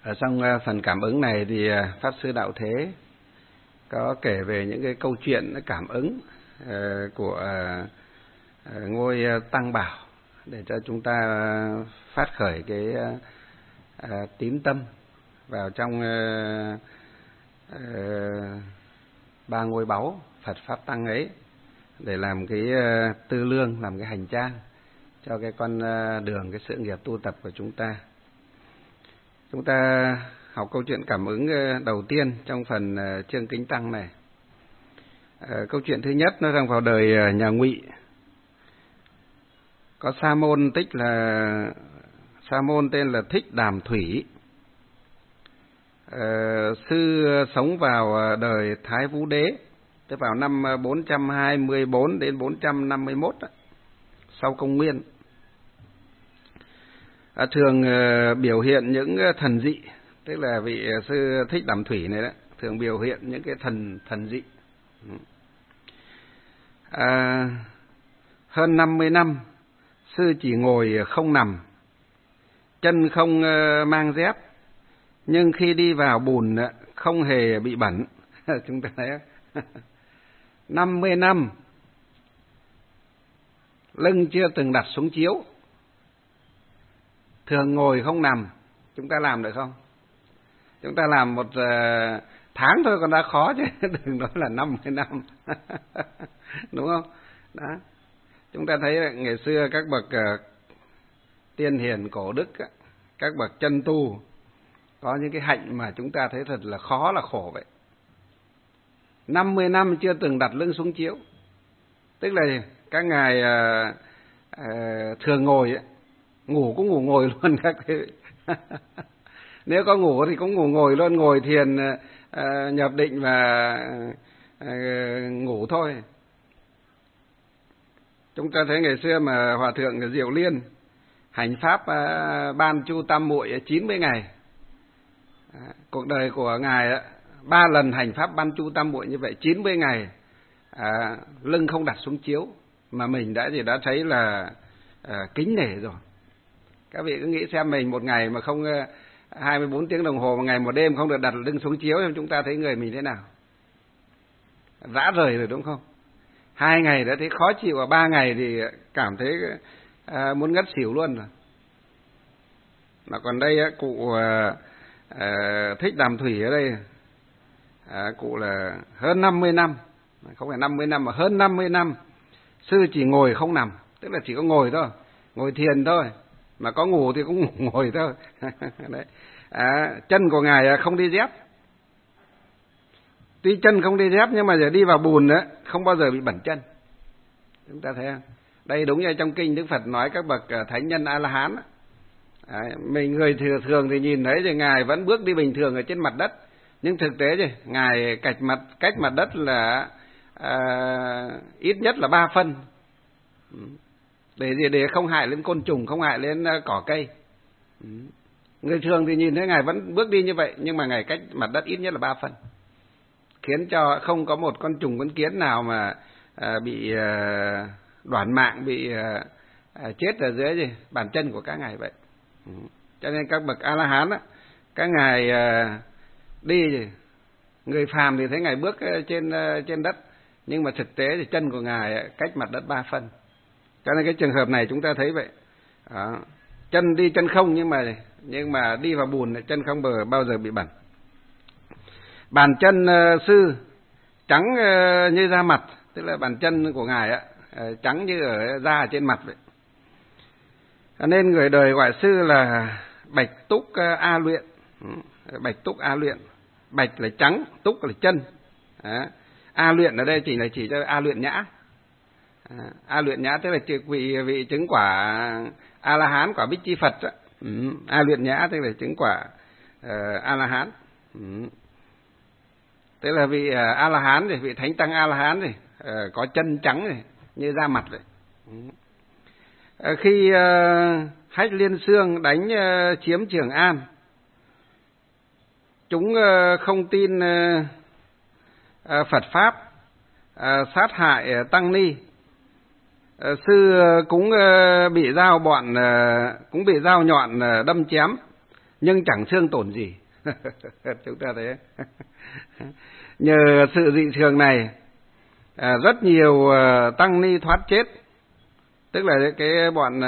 Ở trong phần cảm ứng này thì Pháp Sư Đạo Thế có kể về những cái câu chuyện cảm ứng của ngôi Tăng Bảo để cho chúng ta phát khởi cái tín tâm vào trong ba ngôi báu Phật Pháp Tăng ấy, để làm cái tư lương, làm cái hành trang cho cái con đường, cái sự nghiệp tu tập của chúng ta. Chúng ta học câu chuyện cảm ứng đầu tiên trong phần chương Kính Tăng này. Câu chuyện thứ nhất nó rằng vào đời nhà Ngụy, có sa môn tên là Thích Đàm Thủy. Sư sống vào đời Thái Vũ Đế, tức vào năm 424 đến 451 sau công nguyên. Thường biểu hiện những thần dị, tức là vị sư Thích Đàm Thủy này đó, thường biểu hiện những cái thần dị. Hơn 50 năm, sư chỉ ngồi không nằm, chân không mang dép, nhưng khi đi vào bùn không hề bị bẩn. Chúng ta thấy 50 năm lưng chưa từng đặt xuống chiếu, thường ngồi không nằm. Chúng ta làm được không? Chúng ta làm một tháng thôi còn đã khó chứ đừng nói là 50 năm. Đúng không? Đó. Chúng ta thấy ngày xưa các bậc tiên hiền cổ đức, các bậc chân tu có những cái hạnh mà chúng ta thấy thật là khó, là khổ vậy. 50 năm chưa từng đặt lưng xuống chiếu, tức là các ngài thường ngồi ấy, ngủ cũng ngủ ngồi luôn các thứ. Nếu có ngủ thì cũng ngủ ngồi luôn, ngồi thiền nhập định và ngủ thôi. Chúng ta thấy ngày xưa mà Hòa Thượng Diệu Liên hành pháp Ban Chu Tam Muội 90 ngày. Cuộc đời của ngài 3 lần hành pháp Ban Chu Tam Muội như vậy, 90 ngày lưng không đặt xuống chiếu, mà mình đã thấy là kính nể rồi. Các vị cứ nghĩ xem, mình một ngày mà không 24 tiếng đồng hồ, một ngày một đêm không được đặt lưng xuống chiếu, chúng ta thấy người mình thế nào? Rã rời rồi đúng không? 2 ngày đã thấy khó chịu, và 3 ngày thì cảm thấy muốn ngất xỉu luôn rồi. Mà còn đây cụ Thích Đàm Thủy ở đây, cụ là hơn 50 năm, không phải 50 năm mà hơn 50 năm, sư chỉ ngồi không nằm, tức là chỉ có ngồi thôi, ngồi thiền thôi, mà có ngủ thì cũng ngồi thôi. Đấy. Chân của ngài không đi dép, tuy chân không đi dép nhưng mà giờ đi vào bùn nữa không bao giờ bị bẩn chân. Chúng ta thấy không? Đây đúng như trong kinh Đức Phật nói các bậc thánh nhân A La Hán. Mình người thường thì nhìn thấy thì ngài vẫn bước đi bình thường ở trên mặt đất, nhưng thực tế thì ngài cách mặt đất là ít nhất là 3 phân, để không hại lên côn trùng, không hại lên cỏ cây. Người thường thì nhìn thấy ngài vẫn bước đi như vậy, nhưng mà ngài cách mặt đất ít nhất là 3 phân, khiến cho không có một con trùng con kiến nào mà bị đoản mạng, bị chết ở dưới bàn chân của các ngài vậy. Cho nên các bậc A La Hán các ngài đi, người phàm thì thấy ngài bước trên đất, nhưng mà thực tế thì chân của ngài cách mặt đất 3 phân. Cho nên cái trường hợp này chúng ta thấy vậy. Chân đi chân không, nhưng mà đi vào bùn chân không bao giờ bị bẩn. Bàn chân sư trắng như da mặt, tức là bàn chân của ngài trắng như ở da trên mặt vậy. Nên người đời gọi sư là Bạch Túc A Luyện. Bạch Túc A Luyện, bạch là trắng, túc là chân. A Luyện ở đây chỉ cho A Luyện Nhã. A Luyện Nhã tức là vị chứng quả A La Hán, quả Bích Chi Phật. A Luyện Nhã tức là chứng quả A La Hán. Tức là vị A La Hán thì vị thánh tăng A La Hán thì có chân trắng này, như da mặt vậy. Khi Hách Liên Xương đánh chiếm Trường An, chúng không tin Phật pháp, sát hại tăng ni. Sư cũng bị dao nhọn đâm chém, nhưng chẳng thương tổn gì. Chúng ta thấy nhờ sự dị thường này, rất nhiều tăng ni thoát chết, tức là cái bọn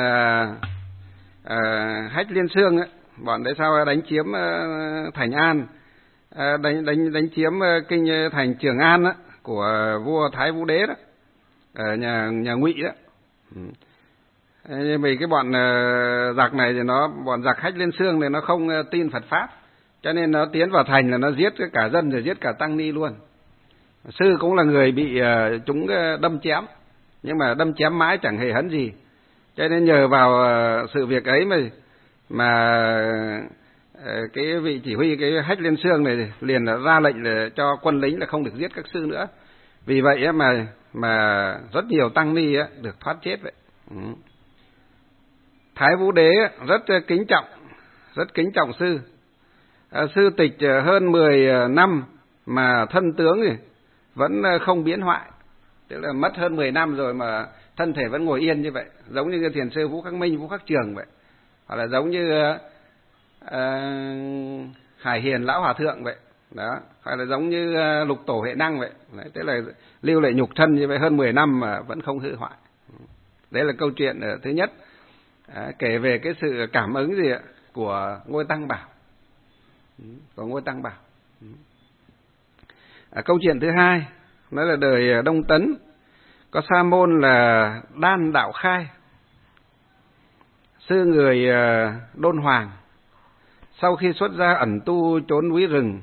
Hách Liên Xương ấy, bọn đấy sau đánh chiếm Thành An, đánh chiếm kinh thành Trường An đó, của vua Thái Vũ Đế đó, ở nhà Ngụy đó. Vì cái bọn giặc này thì bọn giặc Hách Liên Xương này nó không tin Phật pháp, cho nên nó tiến vào thành là nó giết cả dân rồi giết cả tăng ni luôn. Sư cũng là người bị chúng đâm chém, nhưng mà đâm chém mãi chẳng hề hấn gì. Cho nên nhờ vào sự việc ấy mà cái vị chỉ huy cái Hách Liên Xương này liền ra lệnh là cho quân lính là không được giết các sư nữa. Vì vậy mà rất nhiều tăng ni được thoát chết vậy. Thái Vũ Đế rất kính trọng sư. Sư tịch hơn 10 năm mà thân tướng thì vẫn không biến hoại, tức là mất hơn 10 năm rồi mà thân thể vẫn ngồi yên như vậy, giống như thiền sư Vũ Khắc Minh, Vũ Khắc Trường vậy, hoặc là giống như Hải Hiền Lão Hòa Thượng vậy đó, hoặc là giống như Lục Tổ Huệ Năng vậy. Đấy, tức là lưu lại nhục thân như vậy hơn 10 năm mà vẫn không hư hoại. Đấy là câu chuyện thứ nhất, kể về cái sự cảm ứng gì của Ngôi Tăng Bảo. Câu chuyện thứ hai đó là đời Đông Tấn, có sa môn là Đan Đạo Khai, sư người Đôn Hoàng. Sau khi xuất gia ẩn tu trốn núi rừng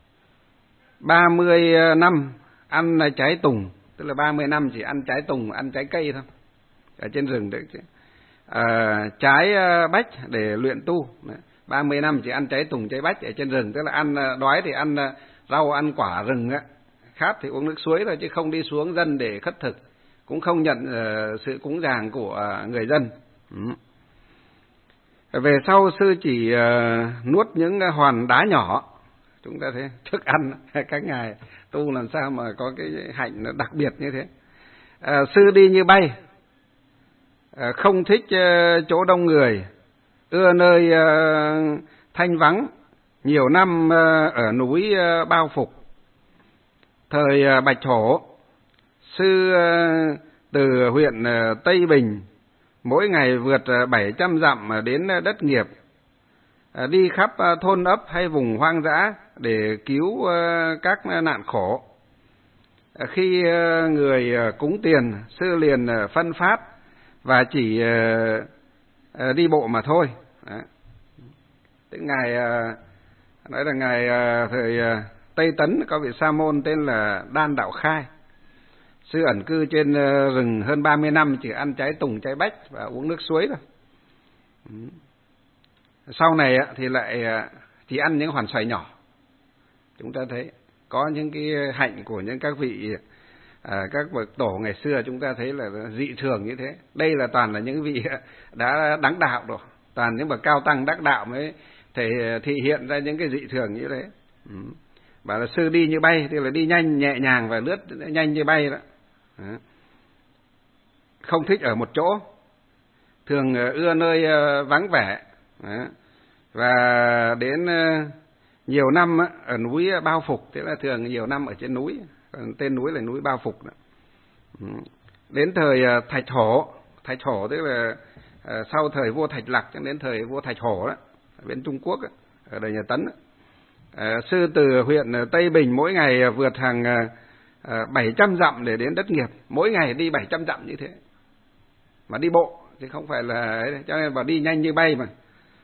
30 năm ăn trái tùng, tức là 30 năm chỉ ăn trái tùng, ăn trái cây thôi ở trên rừng đấy, trái bách để luyện tu. 30 năm chỉ ăn trái tùng, trái bách ở trên rừng, tức là ăn đói thì ăn rau, ăn quả rừng á, khát thì uống nước suối thôi, chứ không đi xuống dân để khất thực, cũng không nhận sự cúng dường của người dân. Về sau sư chỉ nuốt những hòn đá nhỏ. Chúng ta thấy thức ăn các ngài tu làm sao mà có cái hạnh đặc biệt như thế. Sư đi như bay, không thích chỗ đông người, ưa nơi thanh vắng, nhiều năm ở núi Bao Phục. Thời Bạch Hổ, sư từ huyện Tây Bình mỗi ngày vượt 700 dặm đến đất nghiệp, đi khắp thôn ấp hay vùng hoang dã để cứu các nạn khổ. Khi người cúng tiền, sư liền phân phát và chỉ đi bộ mà thôi. Tức ngài nói là ngài thời Tây Tấn có vị sa môn tên là Đan Đạo Khai, sư ẩn cư trên rừng hơn 30 năm, chỉ ăn trái tùng, trái bách và uống nước suối thôi. Sau này thì lại chỉ ăn những hoàn xoài nhỏ. Chúng ta thấy có những cái hạnh của những các vị các bậc tổ ngày xưa, chúng ta thấy là dị thường như thế. Đây là toàn là những vị đã đắc đạo rồi, toàn những bậc cao tăng đắc đạo mới thị hiện ra những cái dị thường như thế. Bảo là sư đi như bay, tức là đi nhanh nhẹ nhàng và lướt nhanh như bay đó. Không thích ở một chỗ, thường ưa nơi vắng vẻ. Và đến nhiều năm ở núi Bao Phục, tức là thường nhiều năm ở trên núi, tên núi là núi Bao Phục đó. Đến thời Thạch Hổ tức là sau thời vua Thạch Lặc cho đến thời vua Thạch Hổ đó, ở bên Trung Quốc đó, ở đời nhà Tấn đó. Sư từ huyện Tây Bình mỗi ngày vượt hàng 700 dặm để đến đất nghiệp, mỗi ngày đi 700 dặm như thế mà đi bộ chứ không phải là, cho nên bảo đi nhanh như bay mà.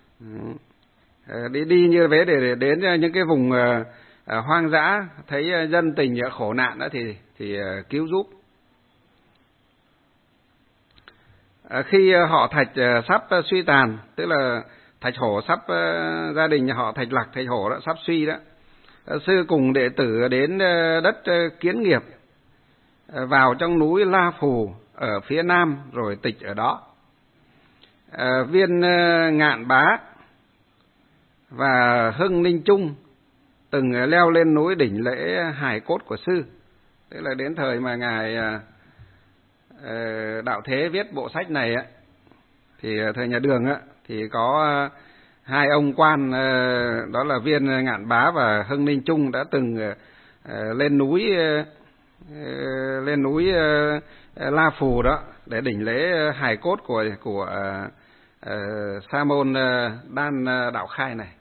Đi như thế để đến những cái vùng hoang dã, thấy dân tình khổ nạn đó thì cứu giúp. Khi họ Thạch sắp suy tàn, tức là Thạch Hổ sắp, gia đình nhà họ Thạch Lặc, Thạch Hổ đó sắp suy đó, sư cùng đệ tử đến đất Kiến Nghiệp, vào trong núi La Phù ở phía nam rồi tịch ở đó. Viên Ngạn Bá và Hưng Ninh Trung từng leo lên núi đỉnh lễ hài cốt của sư, tức là đến thời mà ngài Đạo Thế viết bộ sách này á, thì thời nhà Đường á thì có hai ông quan đó là Viên Ngạn Bá và Hưng Ninh Trung đã từng lên núi La Phù đó để đỉnh lễ hài cốt của Sa môn Đan Đạo Khai này.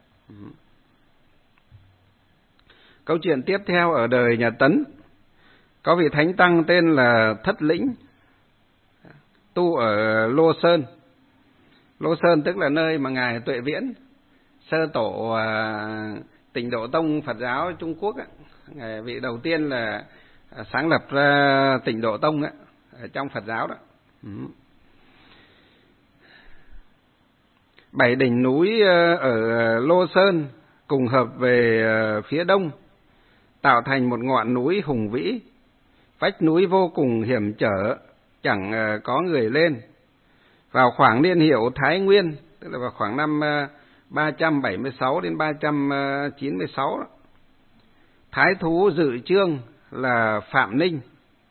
Câu chuyện tiếp theo ở đời nhà Tấn, có vị thánh tăng tên là Thất Lĩnh, tu ở Lô Sơn. Lô Sơn tức là nơi mà ngài Tuệ Viễn, sơ tổ Tịnh Độ Tông Phật giáo Trung Quốc á, ngài vị đầu tiên là sáng lập ra Tịnh Độ Tông á, ở trong Phật giáo đó. 7 đỉnh núi ở Lô Sơn cùng hợp về phía đông, tạo thành một ngọn núi hùng vĩ. Vách núi vô cùng hiểm trở, chẳng có người lên. Vào khoảng niên hiệu Thái Nguyên, tức là vào khoảng năm 376 đến 396 đó, thái thú dự chương là Phạm Ninh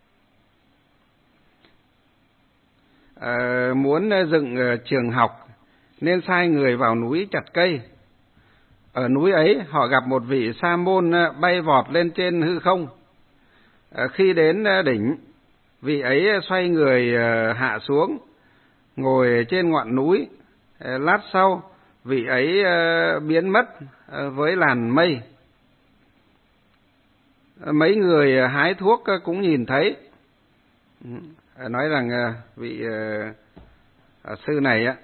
muốn dựng trường học nên sai người vào núi chặt cây. Ở núi ấy họ gặp một vị sa môn bay vọt lên trên hư không. Khi đến đỉnh, vị ấy xoay người hạ xuống, ngồi trên ngọn núi. Lát sau, vị ấy biến mất với làn mây. Mấy người hái thuốc cũng nhìn thấy, nói rằng vị sư này á,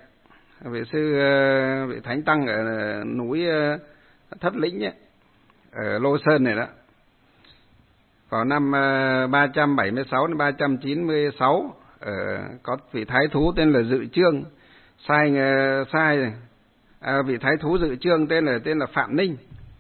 vị thánh tăng ở núi Thất Lĩnh ấy, ở Lô Sơn này đó, vào năm 376 đến 396 có vị thái thú tên là Dự Chương vị thái thú Dự Chương tên là Phạm Ninh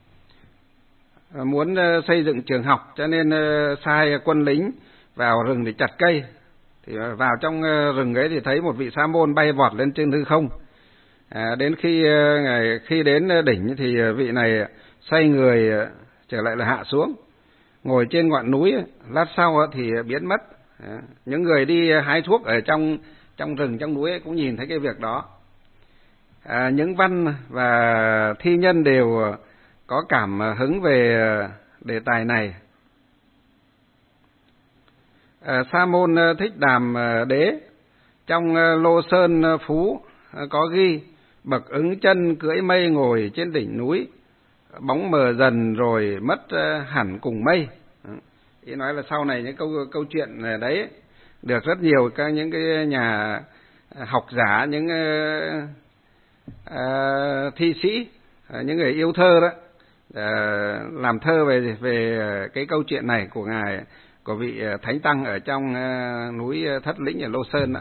muốn xây dựng trường học, cho nên sai quân lính vào rừng để chặt cây. Thì vào trong rừng ấy thì thấy một vị sa môn bay vọt lên trên hư không. Đến khi đến đỉnh thì vị này xoay người trở lại là hạ xuống, ngồi trên ngọn núi. Lát sau thì biến mất. Những người đi hái thuốc ở trong rừng, trong núi cũng nhìn thấy cái việc đó. Những văn và thi nhân đều có cảm hứng về đề tài này. Sa môn Thích Đàm Đế trong Lô Sơn Phú có ghi: bậc ứng chân cưỡi mây ngồi trên đỉnh núi, bóng mờ dần rồi mất hẳn cùng mây. Ý nói là sau này những câu chuyện đấy được rất nhiều những cái nhà học giả, những thi sĩ, những người yêu thơ đó làm thơ về cái câu chuyện này của vị thánh tăng ở trong núi Thất Lĩnh ở Lô Sơn đó.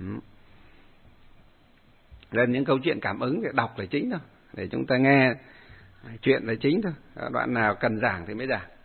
Nên những câu chuyện cảm ứng để đọc là chính thôi, để chúng ta nghe chuyện là chính thôi, đoạn nào cần giảng thì mới giảng.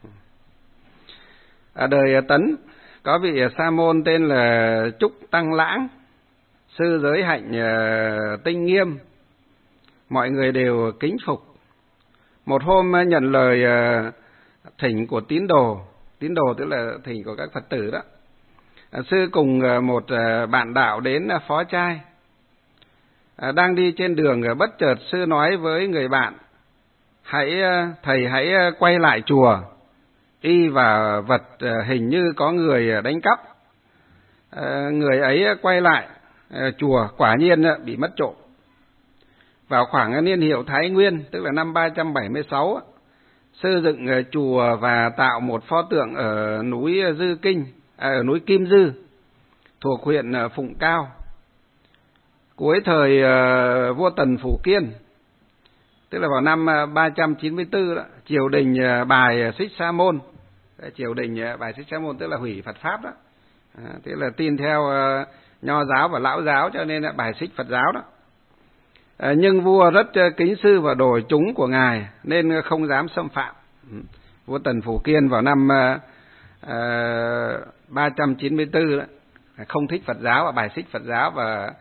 Ở đời Tấn có vị sa môn tên là Trúc Tăng Lãng, sư giới hạnh tinh nghiêm, mọi người đều kính phục. Một hôm nhận lời thỉnh của tín đồ tức là thỉnh của các Phật tử đó, sư cùng một bạn đạo đến phó trai. Đang đi trên đường, bất chợt sư nói với người bạn: thầy hãy quay lại chùa, y và vật hình như có người đánh cắp. Người ấy quay lại chùa, quả nhiên bị mất trộm. Vào khoảng niên hiệu Thái Nguyên, tức là năm 376, sư dựng chùa và tạo một pho tượng ở núi ở núi Kim Dư, thuộc huyện Phụng Cao. Cuối thời vua Tần Phủ Kiên, tức là vào năm 394 đó, triều đình bài xích Sa môn. Triều đình bài xích Sa môn tức là hủy Phật pháp đó, tức là tin theo Nho giáo và Lão giáo, cho nên là bài xích Phật giáo đó. Nhưng vua rất kính sư và đồi chúng của ngài nên không dám xâm phạm. Vua Tần Phủ Kiên vào năm 394 đó, không thích Phật giáo và bài xích Phật giáo và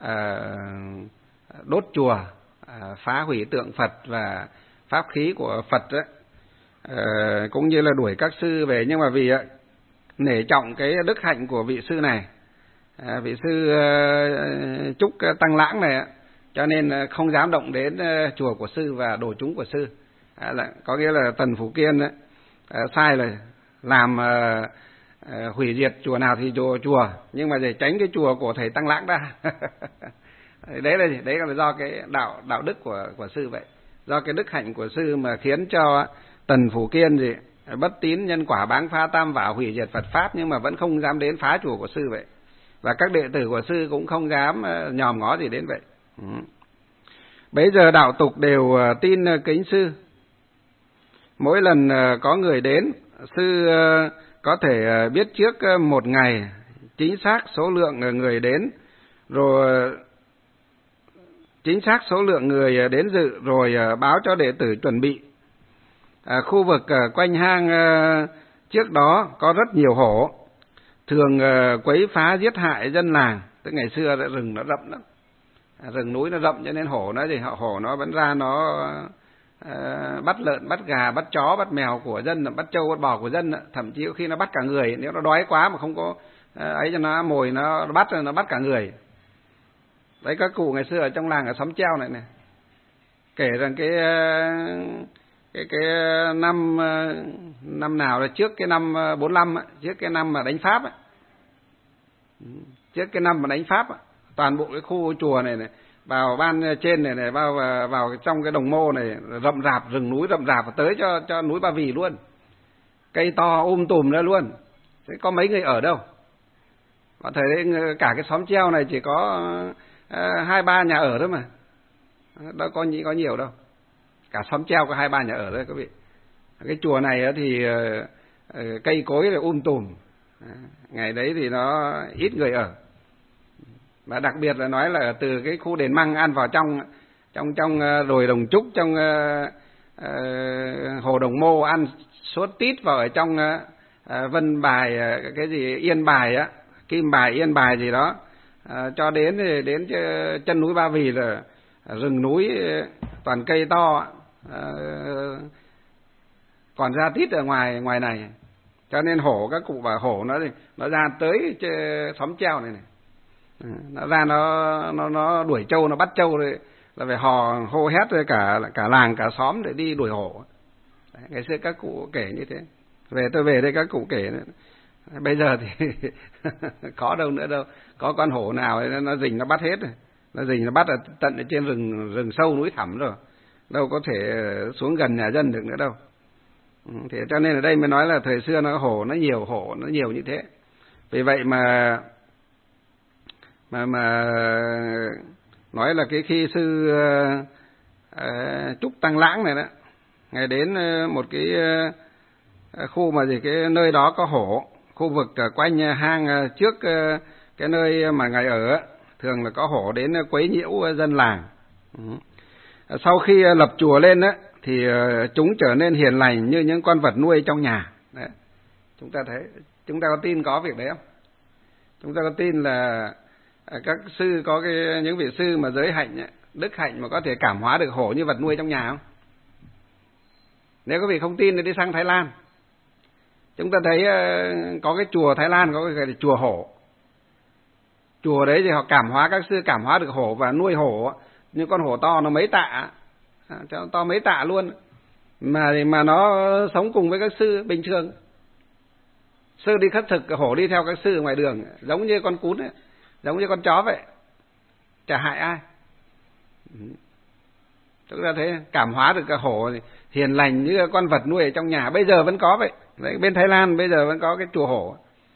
đốt chùa, phá hủy tượng Phật và pháp khí của Phật đó, cũng như là đuổi các sư về. Nhưng mà vì nể trọng cái đức hạnh của vị sư này, vị sư Trúc Tăng Lãng này, cho nên không dám động đến chùa của sư và đồ chúng của sư. Có nghĩa là Tần Phủ Kiên sai là làm hủy diệt chùa nào thì chùa, nhưng mà để tránh cái chùa của thầy Tăng Lãng ra. Đấy là do cái đạo đức của sư vậy, do cái đức hạnh của sư mà khiến cho Tần Phủ Kiên gì bất tín nhân quả, báng phá tam bảo, hủy diệt Phật pháp, nhưng mà vẫn không dám đến phá chùa của sư vậy. Và các đệ tử của sư cũng không dám nhòm ngó gì đến vậy. Bấy giờ đạo tục đều tin kính sư. Mỗi lần có người đến, sư có thể biết trước một ngày chính xác số lượng người đến, rồi chính xác số lượng người đến dự, rồi báo cho đệ tử chuẩn bị. Khu vực quanh hang trước đó có rất nhiều hổ, thường quấy phá giết hại dân làng. Tức ngày xưa rừng nó rậm lắm, rừng núi nó rậm cho nên hổ nó vẫn ra, nó bắt lợn, bắt gà, bắt chó, bắt mèo của dân, bắt trâu, bắt bò của dân, thậm chí khi nó bắt cả người, nếu nó đói quá mà không có ấy cho nó mồi, nó bắt cả người. Đấy, các cụ ngày xưa ở trong làng ở xóm treo này kể rằng cái năm nào là trước cái năm 45 ấy, trước cái năm mà đánh Pháp ấy. Trước cái năm mà đánh Pháp ấy, toàn bộ cái khu chùa này vào ban trên này vào trong cái đồng mô này rậm rạp, rừng núi rậm rạp tới cho núi Ba Vì luôn. Cây to tùm ra luôn. Thế có mấy người ở đâu. Bạn thấy đấy, cả cái xóm treo này chỉ có 2-3 nhà ở thôi mà. Đâu có nhiều đâu. Cả xóm treo có 2-3 nhà ở thôi quý vị. Cái chùa này thì cây cối là tùm. Ngày đấy thì nó ít người ở. Và đặc biệt là nói là từ cái khu đền Măng ăn vào trong đồi Đồng Trúc, trong hồ Đồng Mô, ăn suốt tít vào ở trong Vân Bài, cái gì Yên Bài á, Kim Bài, Yên Bài gì đó, cho đến chân núi Ba Vì là rừng núi toàn cây to, còn ra tít ở ngoài này. Cho nên hổ, các cụ bảo hổ nó ra tới xóm treo này. Nó ra nó đuổi trâu, nó bắt trâu rồi là phải hô hét rồi cả làng cả xóm để đi đuổi hổ. Đấy, ngày xưa các cụ kể như thế. Tôi về đây các cụ kể nữa. Bây giờ thì có đâu nữa đâu, có con hổ nào nó rình nó bắt hết rồi. Nó rình nó bắt ở tận ở trên rừng sâu núi thẳm rồi, đâu có thể xuống gần nhà dân được nữa đâu. Thế cho nên ở đây mới nói là thời xưa hổ nó nhiều như thế. Vì vậy mà nói là cái khi sư Trúc Tăng Lãng này đó, ngày đến một cái khu mà cái nơi đó có hổ, khu vực quanh hang trước cái nơi mà ngài ở, thường là có hổ đến quấy nhiễu dân làng. Sau khi lập chùa lên á thì chúng trở nên hiền lành như những con vật nuôi trong nhà. Đấy. Chúng ta có tin có việc đấy không? Chúng ta có tin là các sư có những vị sư mà giới hạnh, đức hạnh mà có thể cảm hóa được hổ như vật nuôi trong nhà không? Nếu quý vị không tin thì đi sang Thái Lan. Chúng ta thấy có cái chùa Thái Lan có cái chùa hổ. Chùa đấy thì họ các sư cảm hóa được hổ và nuôi hổ, như con hổ to nó mấy tạ, to mấy tạ luôn, mà nó sống cùng với các sư bình thường. Sư đi khất thực, hổ đi theo các sư ngoài đường, giống như con cún ấy, giống như con chó vậy, chả hại ai. Chúng ta thấy cảm hóa được cả hổ hiền lành như con vật nuôi ở trong nhà. Bây giờ vẫn có vậy. Đấy, bên Thái Lan bây giờ vẫn có cái chùa hổ.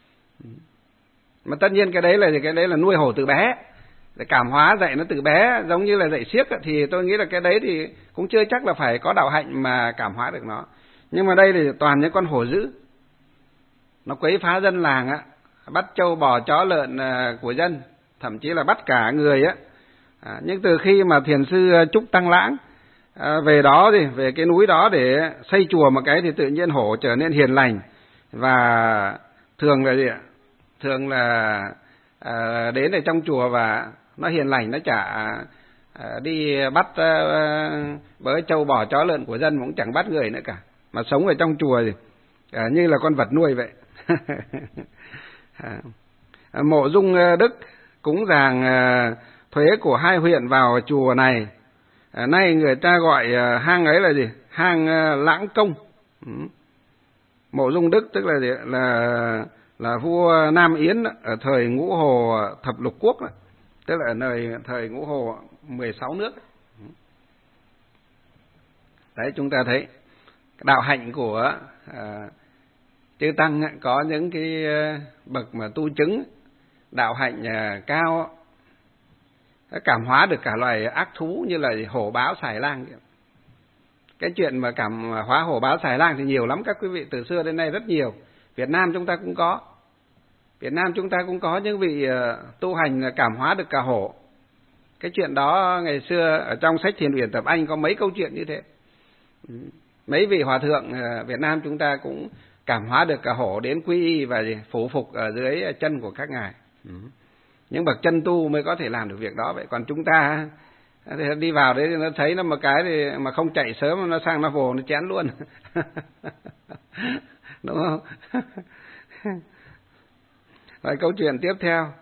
Mà tất nhiên cái đấy là nuôi hổ từ bé, để cảm hóa dạy nó từ bé, giống như là dạy xiếc. Thì tôi nghĩ là cái đấy thì cũng chưa chắc là phải có đạo hạnh mà cảm hóa được nó. Nhưng mà đây thì toàn những con hổ dữ, nó quấy phá dân làng á, bắt trâu bò chó lợn của dân, thậm chí là bắt cả người á. Nhưng từ khi mà thiền sư Trúc Tăng Lãng về đó thì về cái núi đó để xây chùa một cái, thì tự nhiên hổ trở nên hiền lành. Và thường là gì ạ? Thường là đến ở trong chùa và nó hiền lành, nó chả đi bắt bớ trâu bò chó lợn của dân, cũng chẳng bắt người nữa cả, mà sống ở trong chùa thì như là con vật nuôi vậy. Mộ Dung Đức cúng dường thuế của 2 huyện vào chùa này. Nay người ta gọi hang ấy là gì? Hang Lãng Công. Mộ Dung Đức tức là gì? Là vua Nam Yến ở thời Ngũ Hồ Thập Lục Quốc đó. Tức là ở thời Ngũ Hồ 16 nước. Đấy, chúng ta thấy đạo hạnh của chư tăng có những cái bậc mà tu chứng đạo hạnh cao, cảm hóa được cả loài ác thú như là hổ báo xài lang. Cái chuyện mà cảm hóa hổ báo xài lang thì nhiều lắm các quý vị, từ xưa đến nay rất nhiều. Việt Nam chúng ta cũng có. Việt Nam chúng ta cũng có những vị tu hành cảm hóa được cả hổ. Cái chuyện đó ngày xưa ở trong sách Thiền Uyển Tập Anh có mấy câu chuyện như thế. Mấy vị hòa thượng Việt Nam chúng ta cũng cảm hóa được cả hổ đến quy y và phủ phục ở dưới chân của các ngài. Những bậc chân tu mới có thể làm được việc đó. Vậy còn chúng ta thì đi vào đấy thì nó thấy nó một cái thì mà không chạy sớm nó sang nó vồ nó chén luôn. Đúng không? Rồi câu chuyện tiếp theo.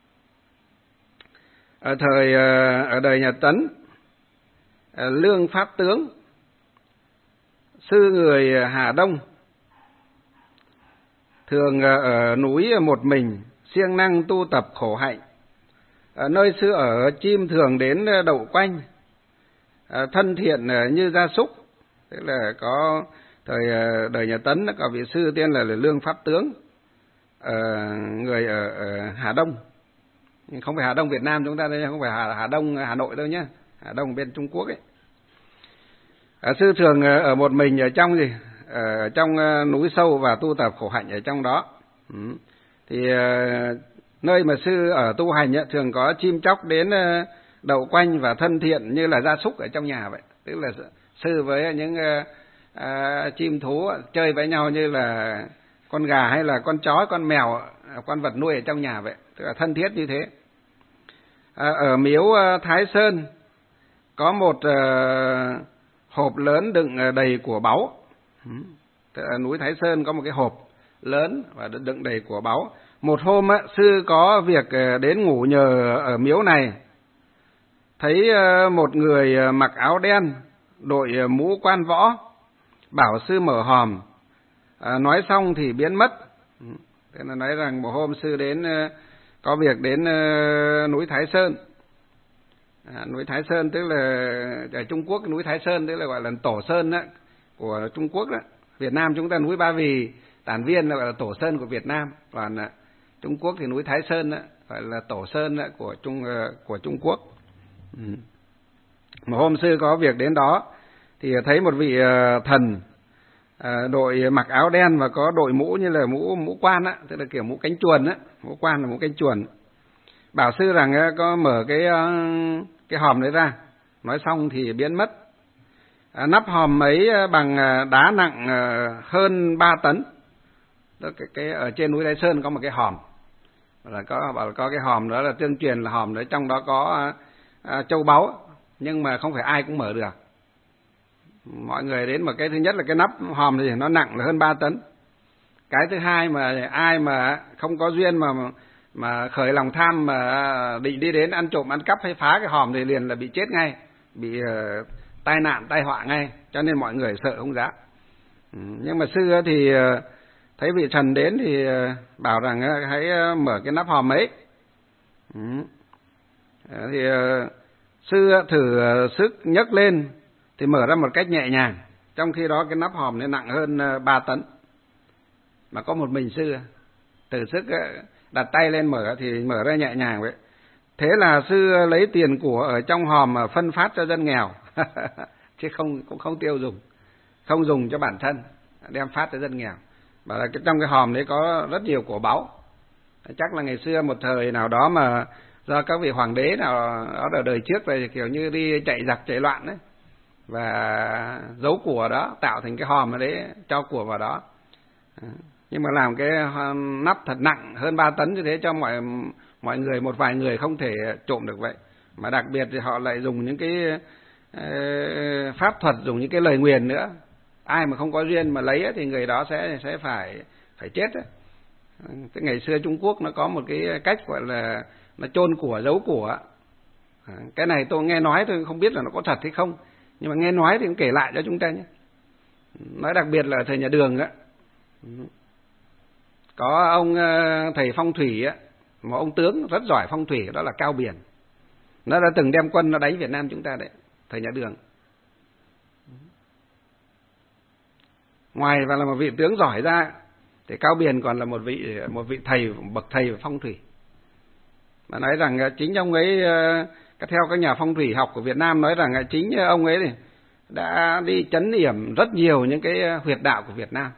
Ở đời nhà Tấn, Lương Pháp Tướng, sư người Hà Đông, thường ở núi một mình, siêng năng tu tập khổ hạnh. Nơi xưa ở chim thường đến đậu quanh, thân thiện như gia súc. Tức là có thời đời nhà Tấn có vị sư tên là Lương Pháp Tướng, người ở Hà Đông. Không phải Hà Đông Việt Nam chúng ta đây, không phải Hà Đông Hà Nội đâu nhé, Hà Đông bên Trung Quốc ấy. Sư thường ở một mình ở trong gì? Ở trong núi sâu và tu tập khổ hạnh ở trong đó. Thì nơi mà sư ở tu hành thường có chim chóc đến đậu quanh và thân thiện như là gia súc ở trong nhà vậy. Tức là sư với những chim thú chơi với nhau như là con gà hay là con chó, con mèo, con vật nuôi ở trong nhà vậy. Tức là thân thiết như thế. Ở miếu Thái Sơn có một hộp lớn đựng đầy của báu. Tức là núi Thái Sơn có một cái hộp lớn và đựng đầy của báu. Một hôm sư có việc đến ngủ nhờ ở miếu này, thấy một người mặc áo đen, đội mũ quan võ, bảo sư mở hòm. Nói xong thì biến mất. Thế là nói rằng một hôm sư đến có việc đến núi Thái Sơn. Núi Thái Sơn tức là ở Trung Quốc, núi Thái Sơn tức là gọi là Tổ Sơn đó, của Trung Quốc đó. Việt Nam chúng ta núi Ba Vì, Tản Viên là gọi là Tổ Sơn của Việt Nam, còn Trung Quốc thì núi Thái Sơn đó, gọi là Tổ Sơn đó, của Trung Quốc. Một hôm sư có việc đến đó thì thấy một vị thần đội mặc áo đen và có đội mũ như là mũ quan á, tức là kiểu mũ cánh chuồn á, mũ quan là mũ cánh chuồn. Bảo sư rằng có mở cái hòm đấy ra. Nói xong thì biến mất. Nắp hòm ấy bằng đá nặng hơn 3 tấn. Đó, cái ở trên núi Thái Sơn có một cái hòm. Bảo là có cái hòm đó là tương truyền là hòm đấy trong đó có châu báu, nhưng mà không phải ai cũng mở được. Mọi người đến, mà cái thứ nhất là cái nắp hòm thì nó nặng là hơn 3 tấn. Cái thứ hai mà ai mà không có duyên mà khởi lòng tham mà định đi đến ăn trộm ăn cắp hay phá cái hòm thì liền là bị chết ngay, bị tai nạn tai họa ngay, cho nên mọi người sợ không dám. Nhưng mà sư thì thấy vị thần đến thì bảo rằng hãy mở cái nắp hòm ấy. Thì sư thử sức nhấc lên thì mở ra một cách nhẹ nhàng, trong khi đó cái nắp hòm nó nặng hơn 3 tấn. Mà có một mình sư thử sức đặt tay lên mở thì mở ra nhẹ nhàng vậy. Thế là sư lấy tiền của ở trong hòm mà phân phát cho dân nghèo. Chứ cũng không tiêu dùng, không dùng cho bản thân, đem phát cho dân nghèo. Bảo là trong cái hòm đấy có rất nhiều của báu. Chắc là ngày xưa một thời nào đó mà do các vị hoàng đế nào đó ở đời trước về kiểu như đi chạy giặc chạy loạn đấy, và giấu của đó tạo thành cái hòm ở đấy cho của vào đó. Nhưng mà làm cái nắp thật nặng hơn 3 tấn như thế cho mọi người, một vài người không thể trộm được vậy. Mà đặc biệt thì họ lại dùng những cái pháp thuật, dùng những cái lời nguyền nữa. Ai mà không có duyên mà lấy thì người đó sẽ phải chết đấy. Cái ngày xưa Trung Quốc nó có một cái cách gọi là nó chôn của, giấu của. Cái này tôi nghe nói, tôi không biết là nó có thật hay không, nhưng mà nghe nói thì cũng kể lại cho chúng ta nhé. Nói đặc biệt là thời nhà Đường á, có ông thầy phong thủy á, một ông tướng rất giỏi phong thủy, đó là Cao Biền. Nó đã từng đem quân nó đánh Việt Nam chúng ta đấy, thời nhà Đường. Ngoài và là một vị tướng giỏi ra thì Cao Biền còn là một vị thầy, bậc thầy phong thủy. Mà nói rằng chính ông ấy, theo các nhà phong thủy học của Việt Nam nói rằng chính ông ấy này đã đi trấn yểm rất nhiều những cái huyệt đạo của Việt Nam.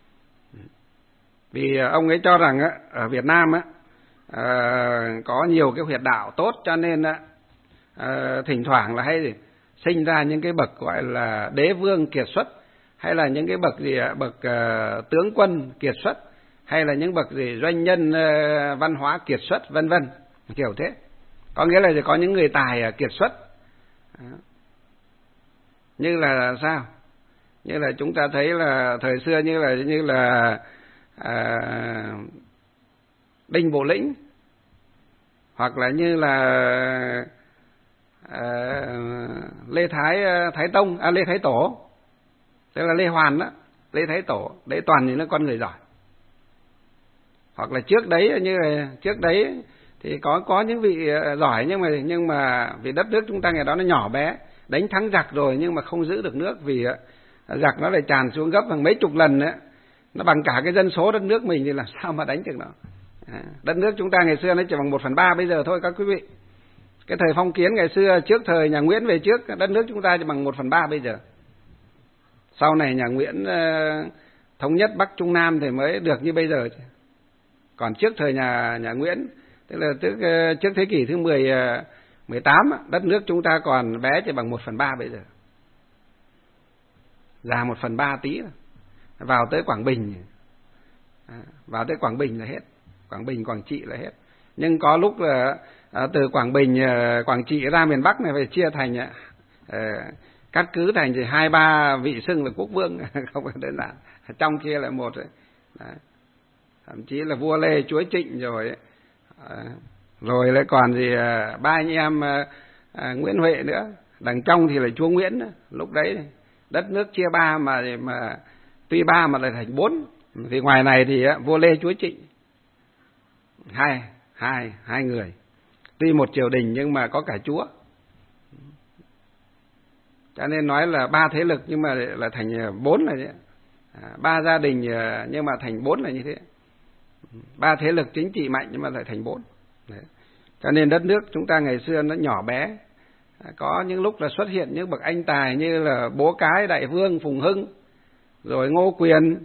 Vì ông ấy cho rằng ở Việt Nam có nhiều cái huyệt đạo tốt, cho nên thỉnh thoảng là hay sinh ra những cái bậc gọi là đế vương kiệt xuất, hay là những cái bậc tướng quân kiệt xuất, hay là những bậc doanh nhân văn hóa kiệt xuất, vân vân, kiểu thế. Có nghĩa là có những người tài kiệt xuất. Như là sao? Như là chúng ta thấy là thời xưa như là Đinh Bộ Lĩnh, hoặc là như là Lê Thái Tông, Lê Thái Tổ, tức là Lê Hoàn đó, Lê Thái Tổ, đấy toàn những con người giỏi. Hoặc là trước đấy thì có những vị giỏi, nhưng mà vì đất nước chúng ta ngày đó nó nhỏ bé, đánh thắng giặc rồi nhưng mà không giữ được nước, vì giặc nó lại tràn xuống gấp hàng mấy chục lần nữa, nó bằng cả cái dân số đất nước mình thì làm sao mà đánh được nó. Đất nước chúng ta ngày xưa nó chỉ bằng 1/3 bây giờ thôi các quý vị. Cái thời phong kiến ngày xưa, trước thời nhà Nguyễn về trước, đất nước chúng ta chỉ bằng 1/3 bây giờ. Sau này nhà Nguyễn thống nhất Bắc Trung Nam thì mới được như bây giờ. Còn trước thời nhà Nguyễn, tức là trước thế kỷ thứ 18, đất nước chúng ta còn bé chỉ bằng 1/3 bây giờ. Già 1/3 tí rồi. Vào tới Quảng Bình là hết. Quảng Bình, Quảng Trị là hết. Nhưng có lúc là từ Quảng Bình, Quảng Trị ra miền Bắc này phải chia thành cắt cứ thành thì 2-3 vị xưng là quốc vương, không phải đơn giản. Trong kia là một đấy. Thậm chí là vua Lê, chúa Trịnh rồi rồi lại còn ba anh em Nguyễn Huệ nữa, đằng trong thì là chúa Nguyễn nữa. Lúc đấy đất nước chia ba mà tuy ba mà lại thành 4. Vì ngoài này thì vua Lê, chúa Trịnh, hai người, tuy một triều đình nhưng mà có cả chúa. Cho nên nói là 3 thế lực nhưng mà là thành 4 là thế. 3 gia đình nhưng mà thành 4 là như thế. 3 thế lực chính trị mạnh nhưng mà lại thành 4. Đấy. Cho nên đất nước chúng ta ngày xưa nó nhỏ bé. Có những lúc là xuất hiện những bậc anh tài như là Bố Cái, Đại Vương, Phùng Hưng, rồi Ngô Quyền.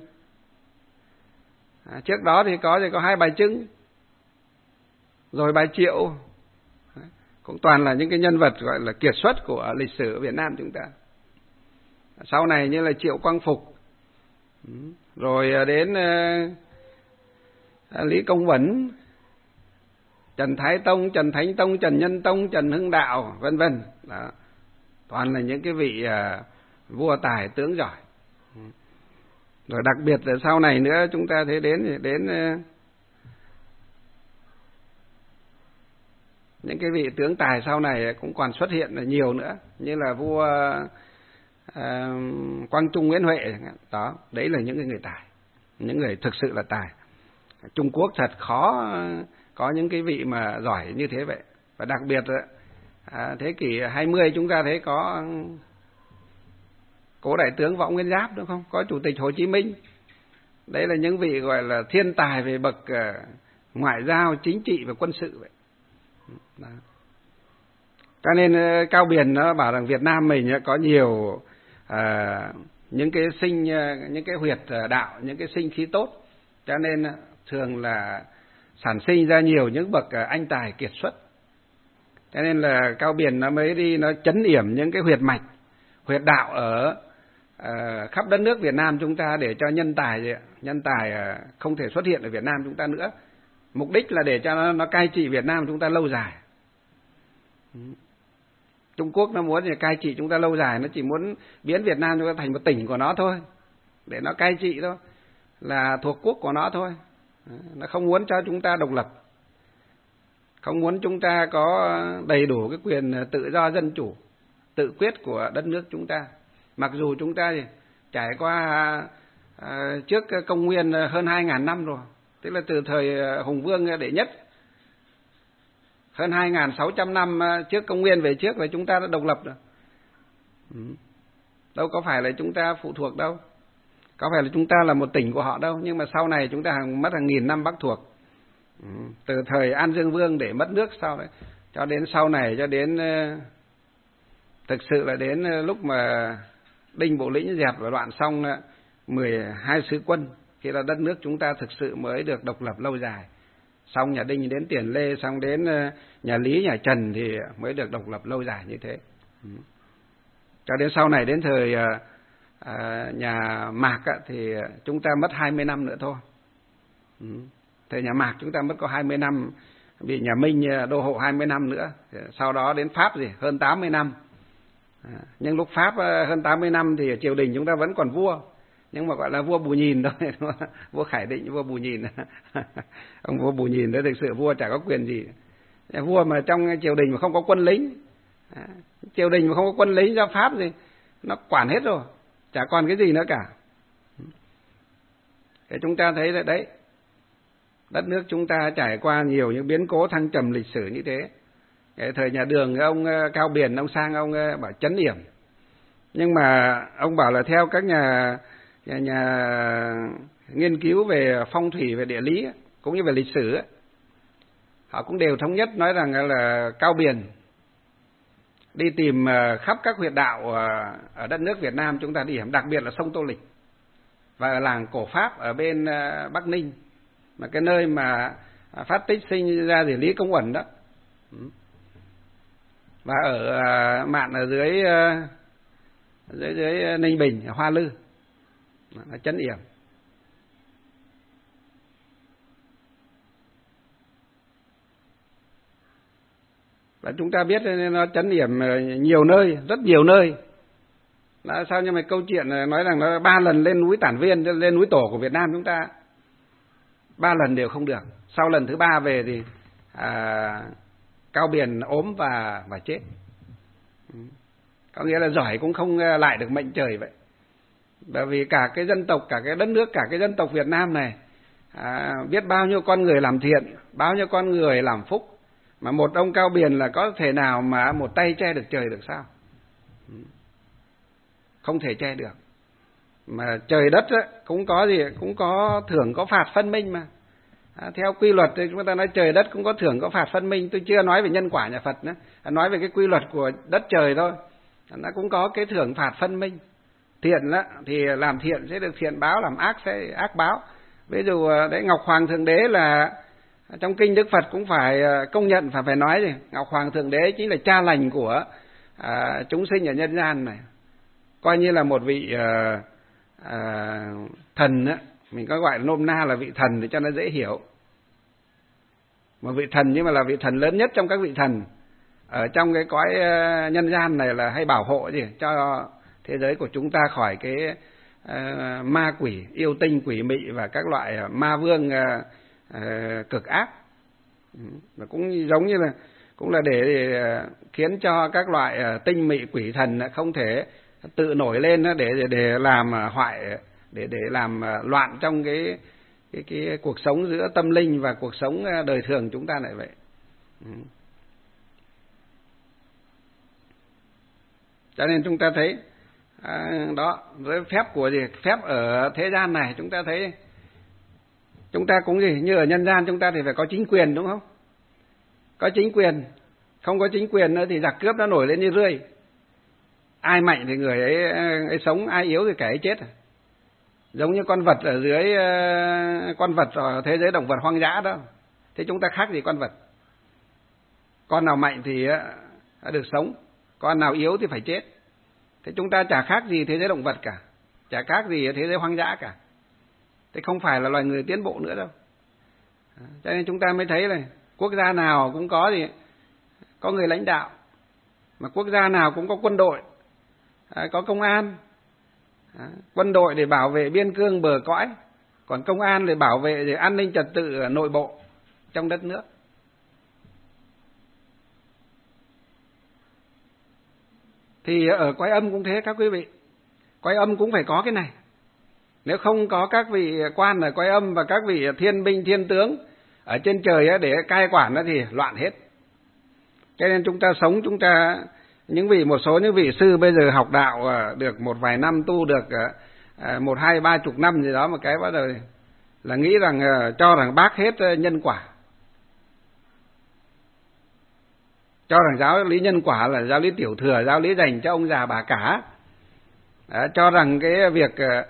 Trước đó thì có 2 Bà Trưng, rồi Bà Triệu. Cũng toàn là những cái nhân vật gọi là kiệt xuất của lịch sử Việt Nam chúng ta. Sau này như là Triệu Quang Phục, rồi đến Lý Công Uẩn, Trần Thái Tông, Trần Thánh Tông, Trần Nhân Tông, Trần Hưng Đạo, vân vân. Toàn là những cái vị vua tài tướng giỏi. Rồi đặc biệt là sau này nữa chúng ta thấy đến những cái vị tướng tài sau này cũng còn xuất hiện là nhiều nữa, như là vua Quang Trung, Nguyễn Huệ đó. Đấy là những người tài, những người thực sự là tài. Trung Quốc thật khó có những cái vị mà giỏi như thế vậy. Và đặc biệt thế kỷ 20 chúng ta thấy có Cố Đại tướng Võ Nguyên Giáp, đúng không? Có Chủ tịch Hồ Chí Minh. Đấy là những vị gọi là thiên tài về bậc ngoại giao, chính trị và quân sự vậy. Đó. Cho nên Cao Biền nó bảo rằng Việt Nam mình có nhiều những cái huyệt đạo, những cái sinh khí tốt, cho nên thường là sản sinh ra nhiều những bậc anh tài kiệt xuất. Cho nên là Cao Biền nó mới đi nó trấn yểm những cái huyệt mạch, huyệt đạo ở khắp đất nước Việt Nam chúng ta, để cho nhân tài không thể xuất hiện ở Việt Nam chúng ta nữa. Mục đích là để cho nó cai trị Việt Nam chúng ta lâu dài. Trung Quốc nó muốn cai trị chúng ta lâu dài, nó chỉ muốn biến Việt Nam chúng ta thành một tỉnh của nó thôi, để nó cai trị thôi, là thuộc quốc của nó thôi. Nó không muốn cho chúng ta độc lập. không muốn chúng ta có đầy đủ cái quyền tự do dân chủ, tự quyết của đất nước chúng ta. Mặc dù chúng ta trải qua trước công nguyên hơn 2.000 năm rồi, tức là từ thời Hùng Vương đệ nhất, hơn 2.600 năm trước công nguyên về trước là chúng ta đã độc lập rồi. Đâu có phải là chúng ta phụ thuộc đâu, có phải là chúng ta là một tỉnh của họ đâu, nhưng mà sau này chúng ta mất hàng nghìn năm bắc thuộc. Từ thời An Dương Vương để mất nước sau đấy, cho đến sau này, cho đến thực sự là đến lúc mà Đinh Bộ Lĩnh dẹp và loạn xong 12 sứ quân, khi là đất nước chúng ta thực sự mới được độc lập lâu dài. Xong nhà Đinh đến Tiền Lê, xong đến nhà Lý, nhà Trần thì mới được độc lập lâu dài như thế. Cho đến sau này đến thời nhà Mạc thì chúng ta mất 20 năm nữa thôi. Thời nhà Mạc chúng ta mất có 20 năm, bị nhà Minh đô hộ 20 năm nữa. Sau đó đến Pháp hơn 80 năm. Nhưng lúc Pháp hơn 80 năm thì triều đình chúng ta vẫn còn vua, nhưng mà gọi là vua Bù Nhìn thôi, vua Khải Định, vua Bù Nhìn. Ông vua Bù Nhìn đấy thực sự vua chả có quyền gì. Vua mà trong triều đình mà không có quân lính, triều đình mà không có quân lính do Pháp gì, nó quản hết rồi, chả còn cái gì nữa cả. Thế chúng ta thấy là đấy, đất nước chúng ta trải qua nhiều những biến cố thăng trầm lịch sử như thế. Cái thời nhà Đường, ông Cao Biền, ông sang ông bảo trấn yểm. Nhưng mà ông bảo là theo các nhà nghiên cứu về phong thủy, về địa lý, cũng như về lịch sử, họ cũng đều thống nhất nói rằng là Cao Biền đi tìm khắp các huyệt đạo ở đất nước Việt Nam chúng ta đi hiểm, đặc biệt là sông Tô Lịch và ở làng Cổ Pháp ở bên Bắc Ninh, mà cái nơi mà phát tích sinh ra thì Lý Công Uẩn đó, và ở mạn ở dưới Ninh Bình, Hoa Lư, trấn yểm. Và chúng ta biết nó trấn yểm nhiều nơi, rất nhiều nơi. Là sao? Nhưng mà câu chuyện nói rằng nó 3 lần lên núi Tản Viên, lên núi Tổ của Việt Nam chúng ta 3 lần đều không được. Sau lần thứ 3 về thì Cao Biền ốm và chết. Có nghĩa là giỏi cũng không lại được mệnh trời vậy. Bởi vì cả cái dân tộc, cả cái đất nước, cả cái dân tộc Việt Nam này biết bao nhiêu con người làm thiện, bao nhiêu con người làm phúc, mà một ông Cao Biền là có thể nào mà một tay che được trời được sao? Không thể che được. Mà trời đất cũng có gì, cũng có thưởng có phạt phân minh mà. Theo quy luật thì chúng ta nói trời đất cũng có thưởng có phạt phân minh. Tôi chưa nói về nhân quả nhà Phật nữa, nói về cái quy luật của đất trời thôi. Nó cũng có cái thưởng phạt phân minh. Thiện thì làm thiện sẽ được thiện báo, làm ác sẽ ác báo. Ví dụ đấy, Ngọc Hoàng Thượng Đế là trong kinh Đức Phật cũng phải công nhận, phải nói gì, Ngọc Hoàng Thượng Đế chính là cha lành của chúng sinh ở nhân gian này, coi như là một vị thần á, mình có gọi nôm na là vị thần để cho nó dễ hiểu. Một vị thần, nhưng mà là vị thần lớn nhất trong các vị thần ở trong cái cõi nhân gian này, là hay bảo hộ gì cho thế giới của chúng ta khỏi cái ma quỷ, yêu tinh, quỷ mị và các loại ma vương cực ác. Và cũng giống như là cũng là để khiến cho các loại tinh mị quỷ thần không thể tự nổi lên để làm hoại, để làm loạn trong cái cuộc sống giữa tâm linh và cuộc sống đời thường chúng ta lại vậy. Cho nên chúng ta thấy đó, với phép của gì, phép ở thế gian này chúng ta thấy, chúng ta cũng gì, như ở nhân gian chúng ta thì phải có chính quyền, đúng không? Có chính quyền, không có chính quyền nữa thì giặc cướp nó nổi lên như rươi. Ai mạnh thì người ấy sống, ai yếu thì kẻ ấy chết. Giống như con vật ở dưới, con vật ở thế giới động vật hoang dã đó. Thế chúng ta khác gì con vật? Con nào mạnh thì được sống, con nào yếu thì phải chết. Thế chúng ta chả khác gì thế giới động vật cả, chả khác gì thế giới hoang dã cả. Thế không phải là loài người tiến bộ nữa đâu. Cho nên chúng ta mới thấy là quốc gia nào cũng có gì, có người lãnh đạo, mà quốc gia nào cũng có quân đội, có công an. Quân đội để bảo vệ biên cương bờ cõi, còn công an để bảo vệ an ninh trật tự ở nội bộ trong đất nước. Thì ở Quái Âm cũng thế các quý vị. Quái Âm cũng phải có cái này. Nếu không có các vị quan ở Quái Âm và các vị thiên binh thiên tướng ở trên trời để cai quản thì loạn hết. Cho nên chúng ta sống, một số những vị sư bây giờ học đạo được một vài năm, tu được 1, 2, 30 năm gì đó, một cái bắt đầu là nghĩ rằng cho rằng bác hết nhân quả, cho rằng giáo lý nhân quả là giáo lý tiểu thừa, giáo lý dành cho ông già bà cả. Cho rằng cái việc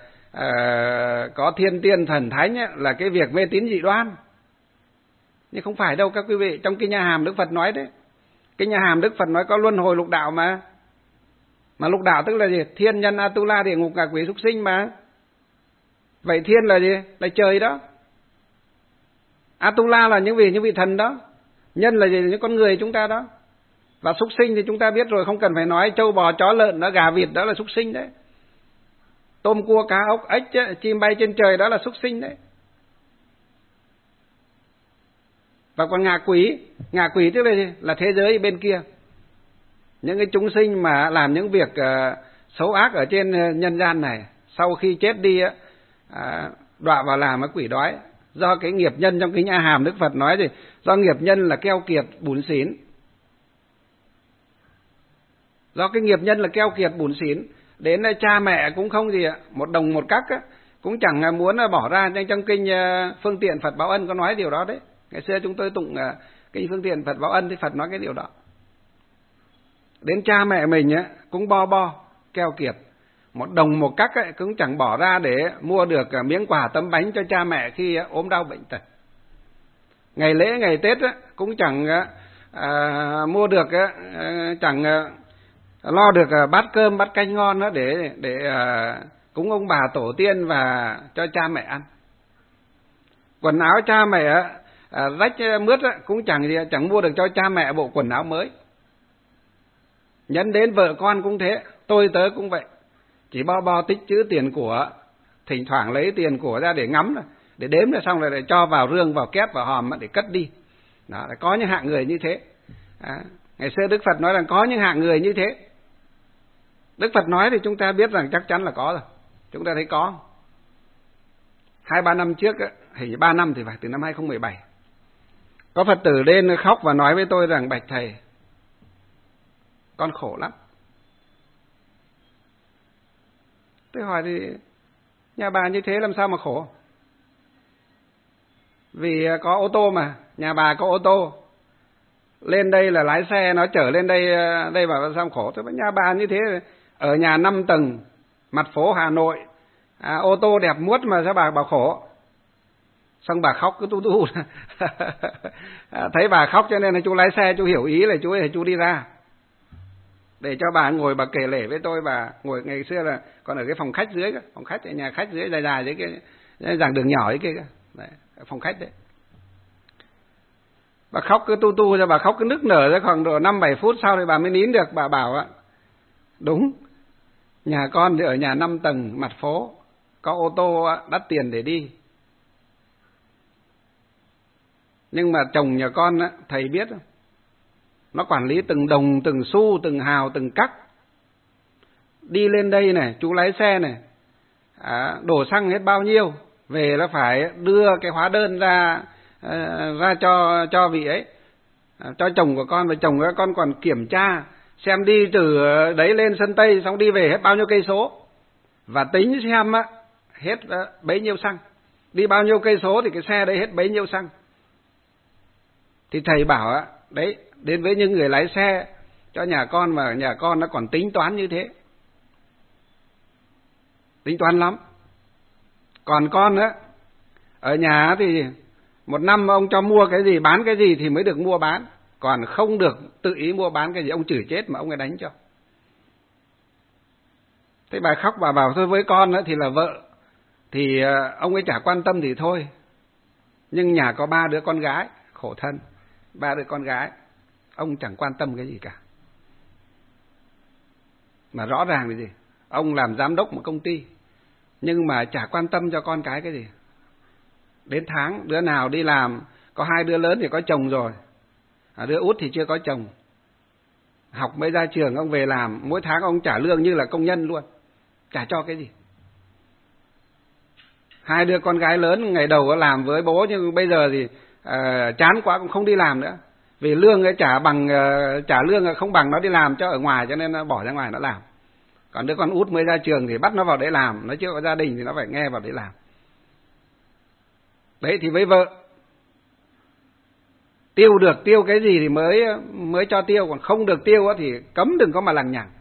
có thiên tiên thần thánh là cái việc mê tín dị đoan. Nhưng không phải đâu các quý vị. Trong Kinh Nhà Hàm Đức Phật nói đấy, Kinh Nhà Hàm Đức Phật nói có luân hồi lục đạo mà lục đạo tức là gì? Thiên, nhân, Atula, địa ngục, ngạ quỷ, súc sinh mà. Vậy thiên là gì? Là trời đó. Atula là những vị thần đó. Nhân là gì? Những con người chúng ta đó. Và súc sinh thì chúng ta biết rồi, không cần phải nói. Trâu bò chó lợn đó, gà vịt đó là súc sinh đấy. Tôm cua cá ốc ếch chim bay trên trời đó là súc sinh đấy. Và còn ngạ quỷ tức là gì? Là thế giới bên kia. Những cái chúng sinh mà làm những việc xấu ác ở trên nhân gian này, sau khi chết đi đọa vào làm quỷ đói. Do cái nghiệp nhân, trong Kinh A Hàm Đức Phật nói gì? Do nghiệp nhân là keo kiệt bủn xỉn. Do cái nghiệp nhân là keo kiệt bủn xỉn, đến cha mẹ cũng không gì ạ, một đồng một cắc cũng chẳng muốn bỏ ra. Trong Kinh Phương Tiện Phật Báo Ân có nói điều đó đấy. Ngày xưa chúng tôi tụng Kinh Phương Tiện Phật Báo Ân thì Phật nói cái điều đó. Đến cha mẹ mình cũng bo keo kiệt, một đồng một cắc cũng chẳng bỏ ra để mua được miếng quà tấm bánh cho cha mẹ khi ốm đau bệnh tật. Ngày lễ ngày Tết cũng chẳng mua được, chẳng lo được bát cơm bát canh ngon đó để cúng ông bà tổ tiên và cho cha mẹ ăn. Quần áo cha mẹ rách mướt cũng chẳng mua được cho cha mẹ bộ quần áo mới. Nhấn đến vợ con cũng thế, tôi tớ cũng vậy, chỉ bo tích trữ tiền của, thỉnh thoảng lấy tiền của ra để ngắm, để đếm rồi xong rồi để cho vào rương, vào két, vào hòm để cất đi. Đó, có những hạng người như thế. Ngày xưa Đức Phật nói rằng có những hạng người như thế. Đức Phật nói thì chúng ta biết rằng chắc chắn là có rồi. Chúng ta thấy có. 2-3 năm trước, hình như 3 năm thì phải, từ năm 2017, có Phật tử đến khóc và nói với tôi rằng: bạch thầy, con khổ lắm. Tôi hỏi thì nhà bà như thế làm sao mà khổ? Vì có ô tô mà, nhà bà có ô tô, lên đây là lái xe nó chở lên đây bảo sao khổ? Tôi bảo nhà bà như thế, ở nhà 5 tầng, mặt phố Hà Nội, ô tô đẹp muốt mà sao bà bảo khổ? Xong bà khóc cứ tu thấy bà khóc cho nên là chú lái xe, chú hiểu ý là chú đi ra để cho bà ngồi, bà kể lể với tôi. Bà ngồi ngày xưa là còn ở cái phòng khách dưới, phòng khách nhà khách dưới dài dưới cái giảng đường nhỏ ấy kia, đấy, phòng khách đấy. Bà khóc cứ tu ra, bà khóc cứ nức nở ra, khoảng độ 5-7 phút sau thì bà mới nín được. Bà bảo đúng, nhà con thì ở nhà 5 tầng mặt phố, có ô tô đắt tiền để đi, nhưng mà chồng nhà con thầy biết không? Nó quản lý từng đồng, từng xu, từng hào, từng cắc. Đi lên đây này, chú lái xe này, đổ xăng hết bao nhiêu, về là phải đưa cái hóa đơn ra cho vị ấy, cho chồng của con, và chồng của con còn kiểm tra xem đi từ đấy lên sân Tây xong đi về hết bao nhiêu cây số, và tính xem hết bấy nhiêu xăng, đi bao nhiêu cây số thì cái xe đấy hết bấy nhiêu xăng. Thì thầy bảo đấy, đến với những người lái xe cho nhà con mà nhà con nó còn tính toán như thế, tính toán lắm. Còn con ở nhà thì một năm ông cho mua cái gì, bán cái gì thì mới được mua bán, còn không được tự ý mua bán cái gì, ông chửi chết mà ông ấy đánh cho. Thế bà khóc, bà bảo thôi với con thì là vợ thì ông ấy chả quan tâm thì thôi, nhưng nhà có 3 đứa con gái, khổ thân, 3 đứa con gái, ông chẳng quan tâm cái gì cả. Mà rõ ràng là gì? Ông làm giám đốc một công ty, nhưng mà chả quan tâm cho con cái gì. Đến tháng, đứa nào đi làm, có 2 đứa lớn thì có chồng rồi, đứa út thì chưa có chồng. học mới ra trường ông về làm, mỗi tháng ông trả lương như là công nhân luôn, chả cho cái gì. Hai đứa con gái lớn ngày đầu có làm với bố, nhưng bây giờ thì chán quá cũng không đi làm nữa, vì lương ấy trả lương không bằng nó đi làm cho ở ngoài, cho nên nó bỏ ra ngoài nó làm. Còn đứa con út mới ra trường thì bắt nó vào đấy làm, nó chưa có gia đình thì nó phải nghe vào đấy làm. Đấy thì với vợ tiêu được tiêu cái gì thì mới cho tiêu, còn không được tiêu thì cấm đừng có mà lằng nhằng.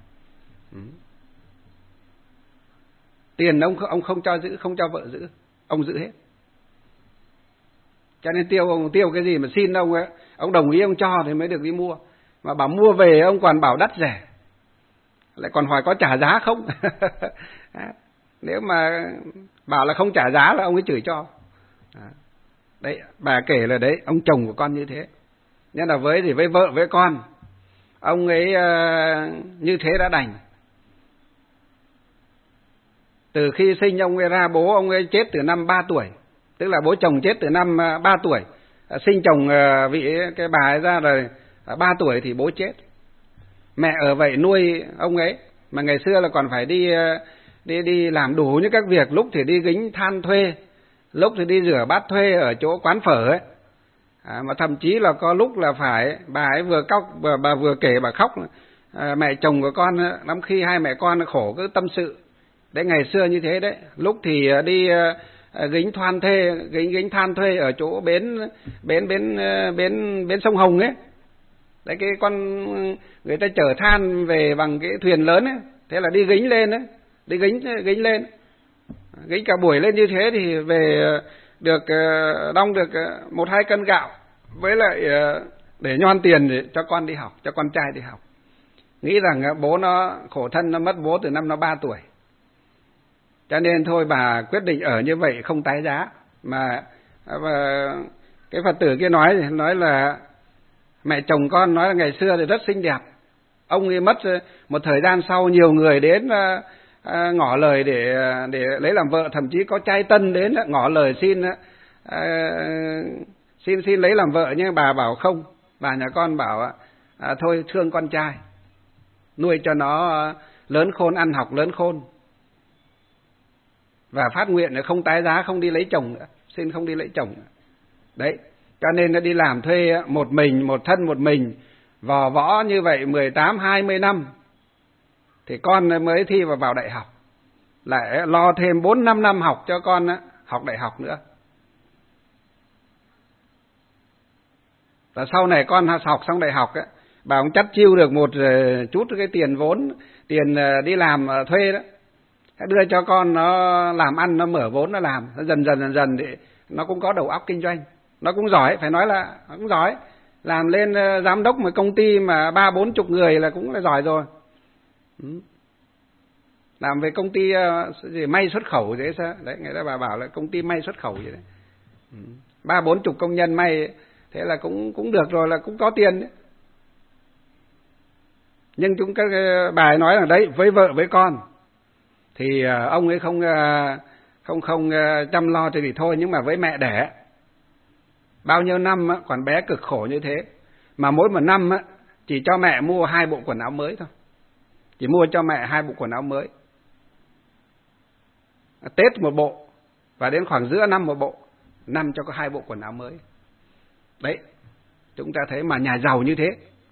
Tiền ông không cho giữ, không cho vợ giữ, ông giữ hết. Cho nên ông tiêu cái gì mà xin ông ấy, ông đồng ý ông cho thì mới được đi mua, mà bảo mua về ông còn bảo đắt rẻ, lại còn hỏi có trả giá không. Nếu mà bảo là không trả giá là ông ấy chửi cho. Đấy, bà kể là đấy, ông chồng của con như thế. Nên là với vợ với con, ông ấy như thế đã đành. Từ khi sinh ông ấy ra, bố ông ấy chết từ năm 3 tuổi, tức là bố chồng chết từ năm 3 tuổi, sinh chồng cái bà ấy ra rồi 3 tuổi thì bố chết. Mẹ ở vậy nuôi ông ấy, mà ngày xưa là còn phải đi làm đủ những các việc, lúc thì đi gánh than thuê, lúc thì đi rửa bát thuê ở chỗ quán phở ấy. Mà thậm chí là có lúc là phải, bà ấy bà vừa kể bà khóc, mẹ chồng của con lắm khi hai mẹ con khổ cứ tâm sự. Đấy, ngày xưa như thế đấy, lúc thì đi gánh than thuê ở chỗ bến sông Hồng ấy. Đấy, cái người ta chở than về bằng cái thuyền lớn ấy, thế là đi gánh lên đấy, đi gánh lên, gánh cả buổi lên như thế thì về được đong được 1-2 cân gạo, với lại để nhon tiền để cho con đi học, cho con trai đi học. Nghĩ rằng bố nó khổ thân, nó mất bố từ năm nó 3 tuổi. Cho nên thôi bà quyết định ở như vậy không tái giá. Mà cái Phật tử kia nói là mẹ chồng con nói là ngày xưa thì rất xinh đẹp. Ông ấy mất một thời gian sau, nhiều người đến ngỏ lời để lấy làm vợ, thậm chí có trai tân đến ngỏ lời xin lấy làm vợ, nhưng bà bảo không. Bà nhà con bảo thôi thương con trai, nuôi cho nó lớn khôn, ăn học lớn khôn, và phát nguyện là không tái giá, không đi lấy chồng nữa, xin không đi lấy chồng nữa. Đấy, cho nên nó đi làm thuê một mình, một thân một mình, vò võ như vậy 18-20 năm thì con mới thi vào đại học, lại lo thêm 4-5 năm học cho con học đại học nữa. Và sau này con học xong đại học bà cũng chắt chiu được một chút cái tiền vốn, tiền đi làm thuê đó, đưa cho con nó làm ăn, nó mở vốn nó làm, nó dần để nó cũng có đầu óc kinh doanh, nó cũng giỏi, phải nói là nó cũng giỏi, làm lên giám đốc một công ty mà 30-40 người là cũng là giỏi rồi. Làm về công ty gì may xuất khẩu vậy sao đấy, người ta bà bảo là công ty may xuất khẩu vậy đấy, 30-40 công nhân may, thế là cũng được rồi, là cũng có tiền đấy. Nhưng bà ấy nói là đấy, với vợ với con thì ông ấy không chăm lo thì thôi, nhưng mà với mẹ đẻ bao nhiêu năm còn bé cực khổ như thế, mà mỗi một năm chỉ cho mẹ mua 2 bộ quần áo mới thôi, chỉ mua cho mẹ 2 bộ quần áo mới, Tết một bộ và đến khoảng giữa năm một bộ, năm cho có 2 bộ quần áo mới. Đấy, chúng ta thấy mà nhà giàu như thế,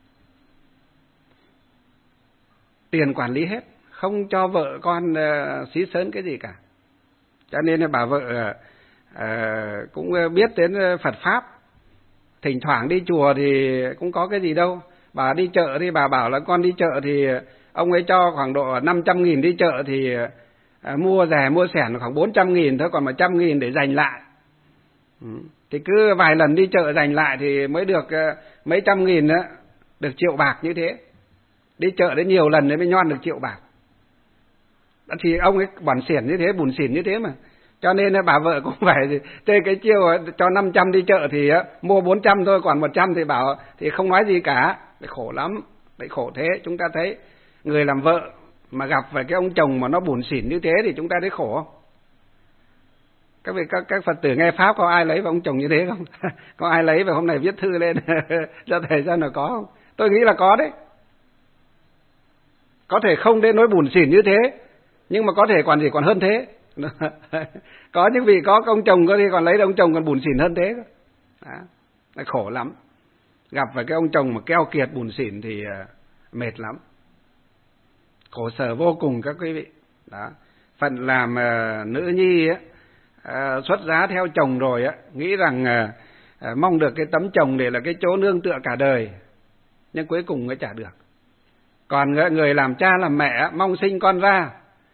tiền quản lý hết, không cho vợ con xí xớn cái gì cả. Cho nên là bà vợ cũng biết đến Phật Pháp, thỉnh thoảng đi chùa thì cũng có cái gì đâu. Bà đi chợ thì bà bảo là con đi chợ thì ông ấy cho khoảng độ 500.000 đi chợ thì mua rẻ mua sẻn khoảng 400.000 thôi, còn 100.000 để dành lại. Thì cứ vài lần đi chợ dành lại thì mới được mấy trăm nghìn đó, được 1 triệu bạc như thế. Đi chợ đến nhiều lần mới nhon được 1 triệu bạc. Thì ông ấy bẩn xỉn như thế, bùn xỉn như thế mà. Cho nên bà vợ cũng phải chơi cái chiêu cho 500 đi chợ thì mua 400 thôi, còn 100 thì bảo thì không nói gì cả. Đấy, khổ lắm, đấy khổ thế. Chúng ta thấy người làm vợ mà gặp phải cái ông chồng mà nó bùn xỉn như thế thì chúng ta thấy khổ không? Các Phật tử nghe Pháp có ai lấy vào ông chồng như thế không? Có ai lấy và hôm nay viết thư lên cho thầy xem là có không? Tôi nghĩ là có đấy. Có thể không đến nỗi bủn xỉn như thế, nhưng mà có thể còn hơn thế. Có những vị có ông chồng có khi còn lấy ông chồng còn bủn xỉn hơn thế. Đó, khổ lắm. Gặp phải cái ông chồng mà keo kiệt bủn xỉn thì mệt lắm, khổ sở vô cùng các quý vị. Đó, phận làm nữ nhi á, xuất giá theo chồng rồi á, nghĩ rằng mong được cái tấm chồng để là cái chỗ nương tựa cả đời, nhưng cuối cùng mới chả được. Còn người làm cha làm mẹ mong sinh con ra,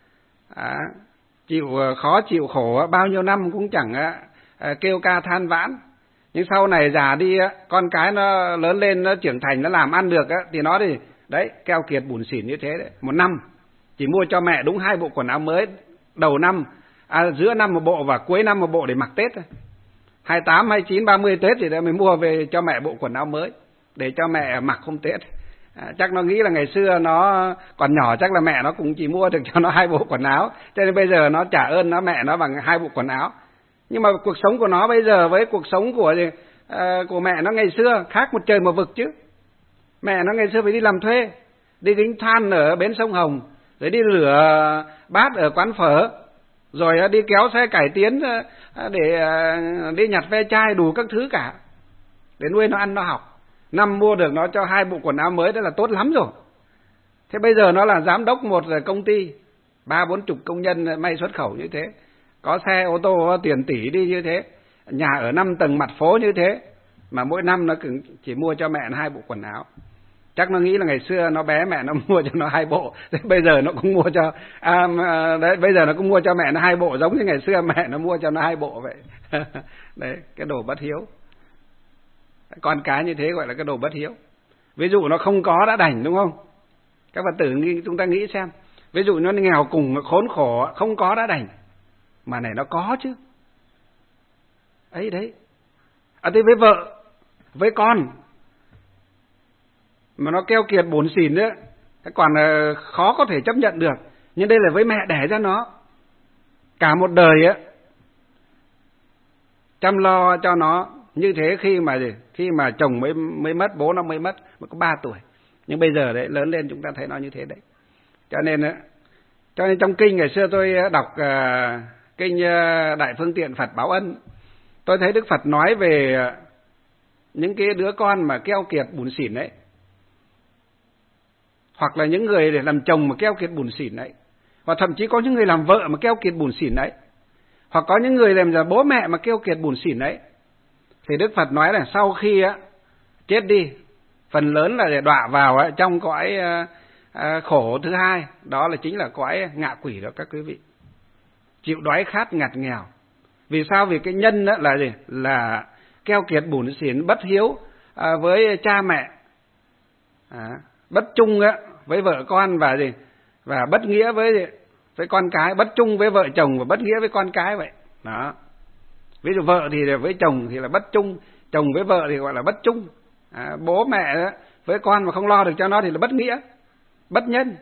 chịu khó chịu khổ bao nhiêu năm cũng chẳng kêu ca than vãn, nhưng sau này già đi con cái nó lớn lên, nó trưởng thành, nó làm ăn được thì nó thì đấy keo kiệt bủn xỉn như thế đấy. Một năm chỉ mua cho mẹ đúng 2 bộ quần áo mới, đầu năm giữa năm một bộ và cuối năm một bộ để mặc Tết. 28, 29, 30 Tết thì mới mua về cho mẹ bộ quần áo mới để cho mẹ mặc hôm Tết. Chắc nó nghĩ là ngày xưa nó còn nhỏ, chắc là mẹ nó cũng chỉ mua được cho nó 2 bộ quần áo, cho nên bây giờ nó trả ơn mẹ nó bằng 2 bộ quần áo. Nhưng mà cuộc sống của nó bây giờ với cuộc sống của mẹ nó ngày xưa khác một trời một vực chứ. Mẹ nó ngày xưa phải đi làm thuê, đi gánh than ở bến sông Hồng, rồi đi rửa bát ở quán phở, rồi đi kéo xe cải tiến để đi nhặt ve chai, đủ các thứ cả để nuôi nó ăn nó học. Năm mua được nó cho 2 bộ quần áo mới, đó là tốt lắm rồi. Thế bây giờ nó là giám đốc một công ty, 30-40 công nhân may xuất khẩu như thế, có xe ô tô tiền tỷ đi như thế, nhà ở 5 tầng mặt phố như thế, mà mỗi năm nó chỉ mua cho mẹ nó 2 bộ quần áo. Chắc nó nghĩ là ngày xưa nó bé mẹ nó mua cho nó 2 bộ, thế bây giờ nó cũng mua cho bây giờ nó cũng mua cho mẹ nó 2 bộ, giống như ngày xưa mẹ nó mua cho nó 2 bộ vậy. Đấy, cái đồ bất hiếu. Con cái như thế gọi là cái đồ bất hiếu. Ví dụ nó không có đã đành, đúng không? Các Phật tử chúng ta nghĩ xem, ví dụ nó nghèo cùng, nó khốn khổ, không có đã đành, mà này nó có chứ. Ấy đấy. Thế với vợ, với con mà nó keo kiệt bủn xỉn đấy, còn khó có thể chấp nhận được. Nhưng đây là với mẹ đẻ ra nó, cả một đời chăm lo cho nó như thế. Khi mà chồng mới mất, bố nó mới mất, mới có 3 tuổi. Nhưng bây giờ đấy lớn lên chúng ta thấy nó như thế đấy. Cho nên trong kinh ngày xưa tôi đọc kinh Đại Phương Tiện Phật Báo Ân, tôi thấy Đức Phật nói về những cái đứa con mà keo kiệt bủn xỉn đấy, hoặc là những người để làm chồng mà keo kiệt bủn xỉn đấy, hoặc thậm chí có những người làm vợ mà keo kiệt bủn xỉn đấy, hoặc có những người làm là bố mẹ mà keo kiệt bủn xỉn đấy, thì Đức Phật nói là sau khi chết đi, phần lớn là để đọa vào trong cõi khổ thứ hai, đó là chính là cõi ngạ quỷ đó các quý vị. Chịu đói khát ngặt nghèo. Vì sao? Vì cái nhân là gì? Là keo kiệt bủn xỉn, bất hiếu với cha mẹ, bất trung với vợ con, và gì? Và bất nghĩa với con cái, bất trung với vợ chồng và bất nghĩa với con cái vậy. Đó. Ví dụ vợ thì với chồng thì là bất trung, chồng với vợ thì gọi là bất trung. Bố mẹ với con mà không lo được cho nó thì là bất nghĩa, bất nhân.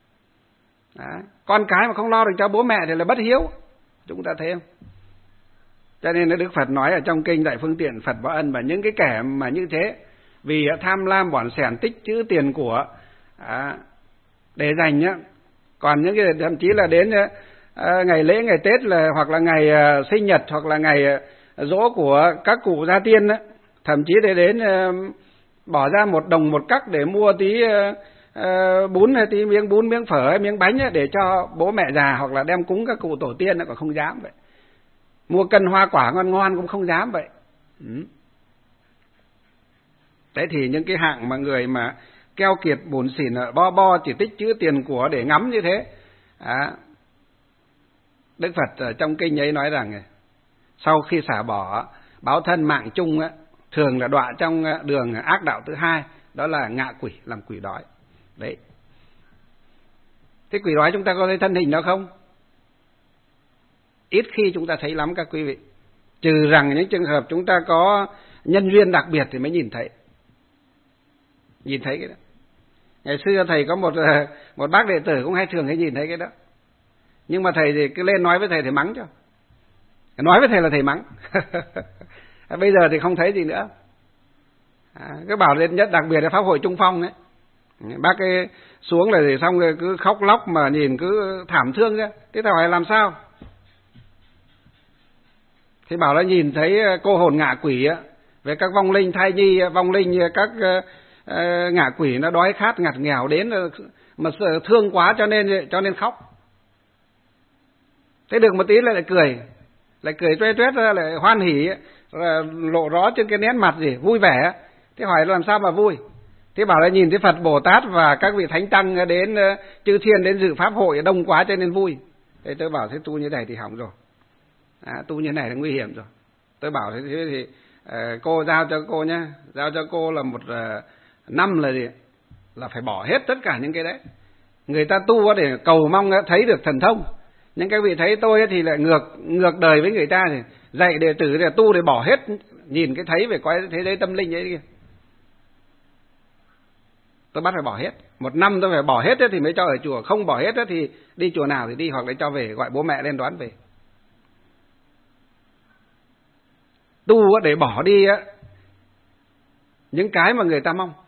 Con cái mà không lo được cho bố mẹ thì là bất hiếu. Chúng ta thấy không? Cho nên Đức Phật nói ở trong kinh Đại Phương Tiện Phật Báo Ân, và những cái kẻ mà như thế vì tham lam bỏn sẻn tích trữ tiền của để dành còn những cái thậm chí là đến ngày lễ ngày Tết là, hoặc là ngày sinh nhật, hoặc là ngày giỗ của các cụ gia tiên thậm chí để đến bỏ ra 1 đồng 1 cắc để mua tí bún, hay tí miếng bún, miếng phở hay miếng bánh để cho bố mẹ già, hoặc là đem cúng các cụ tổ tiên còn không dám vậy. Mua cân hoa quả ngon ngon cũng không dám vậy. Thế thì những cái hạng mà người mà keo kiệt bủn xỉn bo chỉ tích trữ tiền của để ngắm như thế, Đức Phật ở trong kinh ấy nói rằng sau khi xả bỏ báo thân mạng chung thường là đọa trong đường ác đạo thứ hai, đó là ngạ quỷ, làm quỷ đói. Đấy. Thế quỷ đói chúng ta có thấy thân hình đó không? Ít khi chúng ta thấy lắm các quý vị. Trừ rằng những trường hợp chúng ta có nhân duyên đặc biệt thì mới nhìn thấy. Nhìn thấy cái đó. Ngày xưa thầy có một bác đệ tử cũng thường hay nhìn thấy cái đó. Nhưng mà thầy thì cứ lên nói với thầy thì mắng cho. Nói với thầy là thầy mắng. Bây giờ thì không thấy gì nữa. Cái bảo lên nhất đặc biệt là Pháp hội Trung Phong ấy. Bác ấy xuống là xong rồi cứ khóc lóc mà nhìn cứ thảm thương ra. Thế thầy hỏi làm sao? Thì bảo là nhìn thấy cô hồn ngạ quỷ á, về các vong linh thai nhi, vong linh các ngạ quỷ nó đói khát ngặt nghèo đến mà thương quá cho nên khóc. Thế được một tí lại cười tuét tuét ra, lại hoan hỉ, lộ rõ trên cái nét mặt gì vui vẻ. Thế hỏi làm sao mà vui? Thế bảo là nhìn thấy Phật Bồ Tát và các vị thánh tăng đến chư thiên đến dự pháp hội đông quá cho nên vui. Thế tôi bảo thế tu như này thì hỏng rồi. Tu như này là nguy hiểm rồi. Tôi bảo thế thì cô giao cho cô nhá, giao cho cô là một năm là gì? Là phải bỏ hết tất cả những cái đấy. Người ta tu để cầu mong thấy được thần thông. Nhưng các vị thấy tôi thì lại ngược đời với người ta, thì dạy đệ tử để tu để bỏ hết, nhìn cái thấy về cái thế giới tâm linh ấy kia. Tôi bắt phải bỏ hết. Một năm tôi phải bỏ hết thì mới cho ở chùa, không bỏ hết thì đi chùa nào thì đi, hoặc là cho về, gọi bố mẹ lên đón về. Tu để bỏ đi những cái mà người ta mong.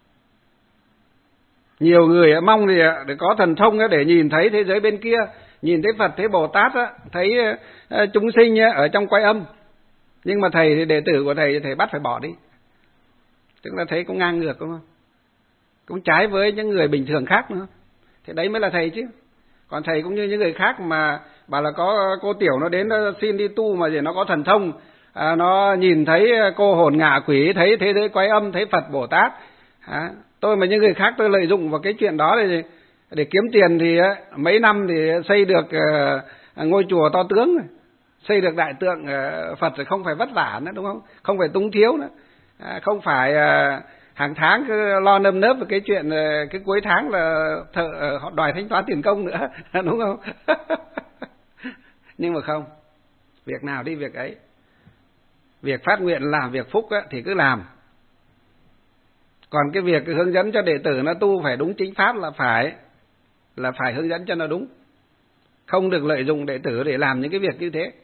Nhiều người mong thì để có thần thông để nhìn thấy thế giới bên kia, nhìn thấy Phật, thấy Bồ Tát, thấy chúng sinh ở trong quay âm. Nhưng mà thầy thì đệ tử của thầy bắt phải bỏ đi. Tức là thấy cũng ngang ngược đúng không? Cũng trái với những người bình thường khác nữa. Thế đấy mới là thầy chứ. Còn thầy cũng như những người khác mà bảo là có cô tiểu nó đến nó xin đi tu mà gì nó có thần thông, nó nhìn thấy cô hồn ngạ quỷ, thấy thế giới quay âm, thấy Phật Bồ Tát. Tôi mà những người khác tôi lợi dụng vào cái chuyện đó để kiếm tiền thì mấy năm thì xây được ngôi chùa to tướng, xây được đại tượng Phật rồi, không phải vất vả nữa đúng không? Không phải túng thiếu nữa, không phải hàng tháng cứ lo nơm nớp về cái chuyện cái cuối tháng là họ đòi thanh toán tiền công nữa đúng không? Nhưng mà không, việc nào đi việc ấy. Việc phát nguyện làm việc phúc thì cứ làm. Còn cái việc hướng dẫn cho đệ tử nó tu phải đúng chính pháp là phải hướng dẫn cho nó đúng. Không được lợi dụng đệ tử để làm những cái việc như thế.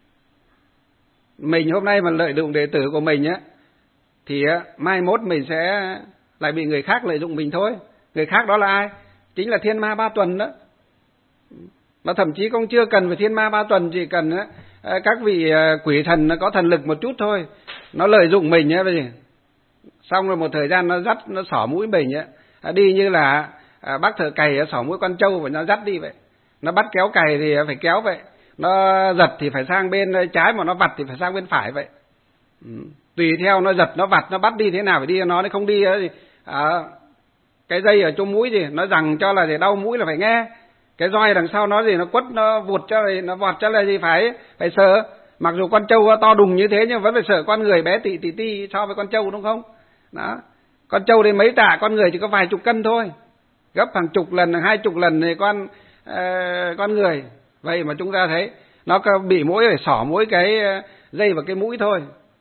Mình hôm nay mà lợi dụng đệ tử của mình thì mai mốt mình sẽ lại bị người khác lợi dụng mình thôi. Người khác đó là ai? Chính là thiên ma ba tuần đó. Mà thậm chí cũng chưa cần phải thiên ma ba tuần, chỉ cần các vị quỷ thần nó có thần lực một chút thôi, nó lợi dụng mình xong rồi một thời gian nó dắt, nó xỏ mũi mình đi như là bác thợ cày xỏ mũi con trâu và nó dắt đi vậy. Nó bắt kéo cày thì phải kéo vậy, nó giật thì phải sang bên trái, mà nó vặt thì phải sang bên phải vậy. Tùy theo nó giật, nó vặt, nó bắt đi thế nào phải đi cho nó không đi thì cái dây ở trong mũi gì nó rằng cho là để đau mũi là phải nghe. Cái roi đằng sau nó gì nó quất, nó vụt cho là, nó vọt cho là gì phải sợ. Mặc dù con trâu to đùng như thế nhưng vẫn phải sợ con người bé tị ti so với con trâu đúng không? Đó. Con trâu đến mấy tạ, con người chỉ có vài chục cân thôi, gấp hàng chục lần, 20 lần thì con người. Vậy mà chúng ta thấy nó bị mũi phải xỏ mũi cái dây vào cái mũi thôi,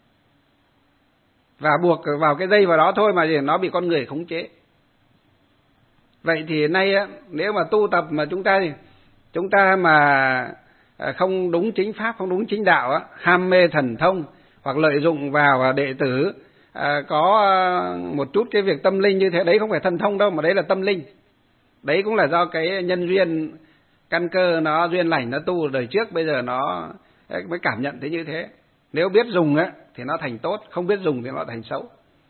và buộc vào cái dây vào đó thôi mà nó bị con người khống chế. Vậy thì nay nếu mà tu tập mà chúng ta mà không đúng chính pháp, không đúng chính đạo ham mê thần thông hoặc lợi dụng vào đệ tử có một chút cái việc tâm linh như thế, đấy không phải thần thông đâu mà đấy là tâm linh. Đấy cũng là do cái nhân duyên căn cơ nó duyên lành, nó tu đời trước bây giờ nó mới cảm nhận thấy như thế. Nếu biết dùng thì nó thành tốt, không biết dùng thì nó thành xấu.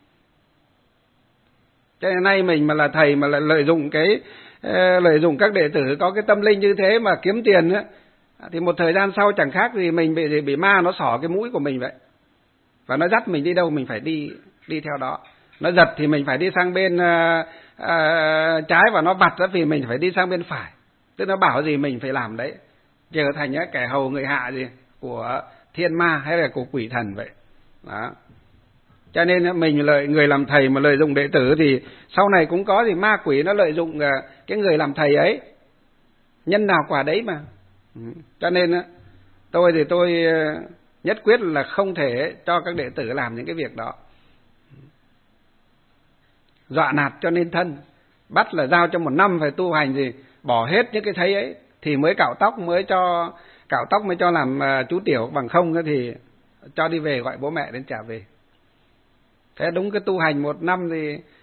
Cho nên nay mình mà là thầy mà lại lợi dụng các đệ tử có cái tâm linh như thế mà kiếm tiền thì một thời gian sau chẳng khác gì mình bị ma nó xỏ cái mũi của mình vậy. Và nó dắt mình đi đâu mình phải đi theo đó. Nó giật thì mình phải đi sang bên trái, và nó vặt thì mình phải đi sang bên phải. Tức nó bảo gì mình phải làm đấy, trở thành kẻ hầu người hạ gì của thiên ma hay là của quỷ thần vậy. Đó. Cho nên mình người làm thầy mà lợi dụng đệ tử thì sau này cũng có gì ma quỷ nó lợi dụng cái người làm thầy ấy. Nhân nào quả đấy mà. Cho nên tôi nhất quyết là không thể cho các đệ tử làm những cái việc đó. Dọa nạt cho nên thân, bắt là giao cho 1 năm phải tu hành gì, bỏ hết những cái thấy ấy thì mới cạo tóc, mới cho làm chú tiểu, bằng không thì cho đi về, gọi bố mẹ đến trả về. Thế đúng cái tu hành 1 năm thì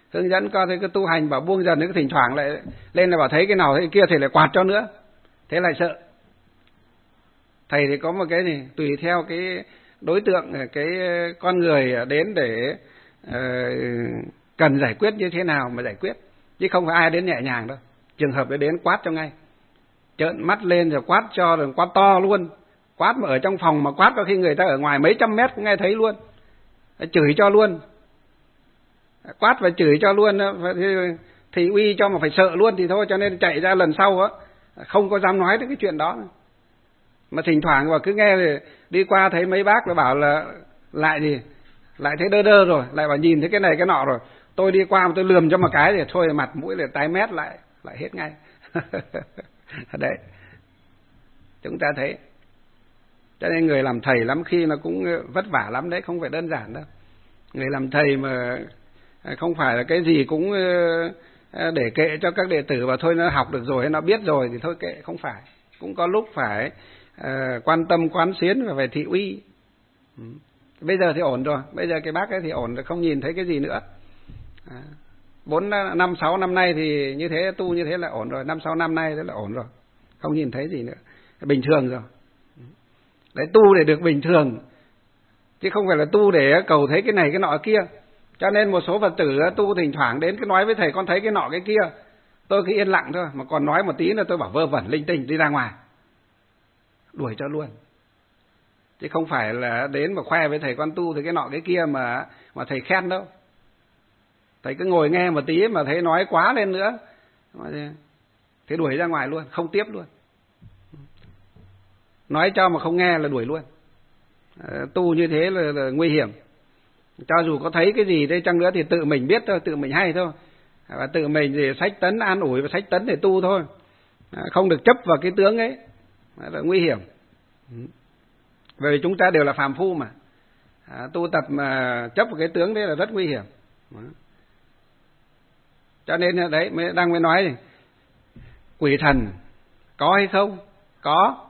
hướng dẫn con thấy cứ tu hành, bảo buông dần, cứ thỉnh thoảng lại lên là bảo thấy cái nào thấy kia, thầy lại quạt cho nữa, thế lại sợ. Thầy thì có một cái gì tùy theo cái đối tượng, cái con người đến để cần giải quyết như thế nào mà giải quyết, chứ không phải ai đến nhẹ nhàng đâu. Trường hợp đến quát cho ngay, trợn mắt lên rồi quát cho, rồi quát to luôn, quát mà ở trong phòng mà quát có khi người ta ở ngoài mấy trăm mét cũng nghe thấy luôn, chửi cho luôn, quát và chửi cho luôn, thì uy cho mà phải sợ luôn thì thôi. Cho nên chạy ra lần sau á không có dám nói đến cái chuyện đó. Mà thỉnh thoảng và cứ nghe thì đi qua thấy mấy bác là bảo là lại gì, lại thấy đơ đơ rồi, lại bảo nhìn thấy cái này cái nọ rồi, tôi đi qua mà tôi lườm cho một cái thì thôi mặt mũi là tái mét lại hết ngay. Đấy, chúng ta thấy. Cho nên người làm thầy lắm khi nó cũng vất vả lắm đấy, không phải đơn giản đâu. Người làm thầy mà không phải là cái gì cũng để kệ cho các đệ tử và thôi nó học được rồi hay nó biết rồi thì thôi kệ, không phải. Cũng có lúc phải quan tâm quán xuyến và phải thị uy. Bây giờ thì ổn rồi, bây giờ cái bác ấy thì ổn rồi, không nhìn thấy cái gì nữa. 4, 5, 6 năm nay thì như thế, tu như thế là ổn rồi, 5, 6 năm nay thế là ổn rồi, không nhìn thấy gì nữa, bình thường rồi. Đấy, tu để được bình thường, chứ không phải là tu để cầu thấy cái này cái nọ kia. Cho nên một số Phật tử tu thỉnh thoảng đến cái nói với thầy con thấy cái nọ cái kia, tôi cứ yên lặng thôi, mà còn nói một tí nữa tôi bảo vơ vẩn linh tinh đi ra ngoài, đuổi cho luôn. Chứ không phải là đến mà khoe với thầy con tu thì cái nọ cái kia mà thầy khen đâu. Thầy cứ ngồi nghe một tí mà thấy nói quá lên nữa thế đuổi ra ngoài luôn, không tiếp luôn. Nói cho mà không nghe là đuổi luôn. Tu như thế là nguy hiểm. Cho dù có thấy cái gì đây chăng nữa thì tự mình biết thôi, tự mình hay thôi. Và tự mình thì sách tấn an ủi và sách tấn để tu thôi. Không được chấp vào cái tướng ấy, là nguy hiểm. Bởi vì chúng ta đều là phàm phu mà. Tu tập mà chấp vào cái tướng đấy là rất nguy hiểm. Cho nên đấy mới nói này, quỷ thần có hay không? Có.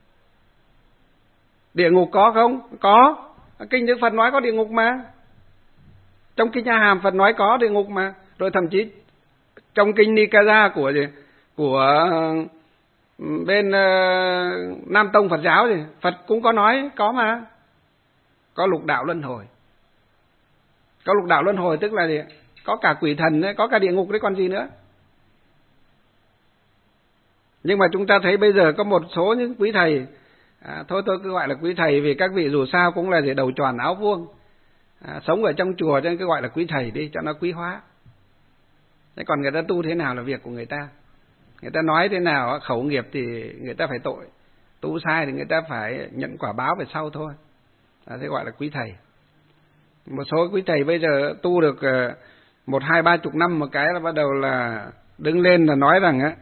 Địa ngục có không? Có. Kinh Đức Phật nói có địa ngục mà. Trong kinh A Hàm Phật nói có địa ngục mà. Rồi thậm chí trong kinh Nikaya của bên Nam Tông Phật giáo thì Phật cũng có nói có mà. Có lục đạo luân hồi. Có lục đạo luân hồi tức là gì? Có cả quỷ thần đấy, có cả địa ngục đấy còn gì nữa. Nhưng mà chúng ta thấy bây giờ có một số những quý thầy, thôi tôi cứ gọi là quý thầy vì các vị dù sao cũng là gì đầu tròn áo vuông, sống ở trong chùa cho nên cứ gọi là quý thầy đi cho nó quý hóa. Thế còn người ta tu thế nào là việc của người ta. Người ta nói thế nào khẩu nghiệp thì người ta phải tội, tu sai thì người ta phải nhận quả báo về sau thôi. Thế gọi là quý thầy. Một số quý thầy bây giờ tu được 1, 2, 30 năm một cái là bắt đầu là đứng lên là nói rằng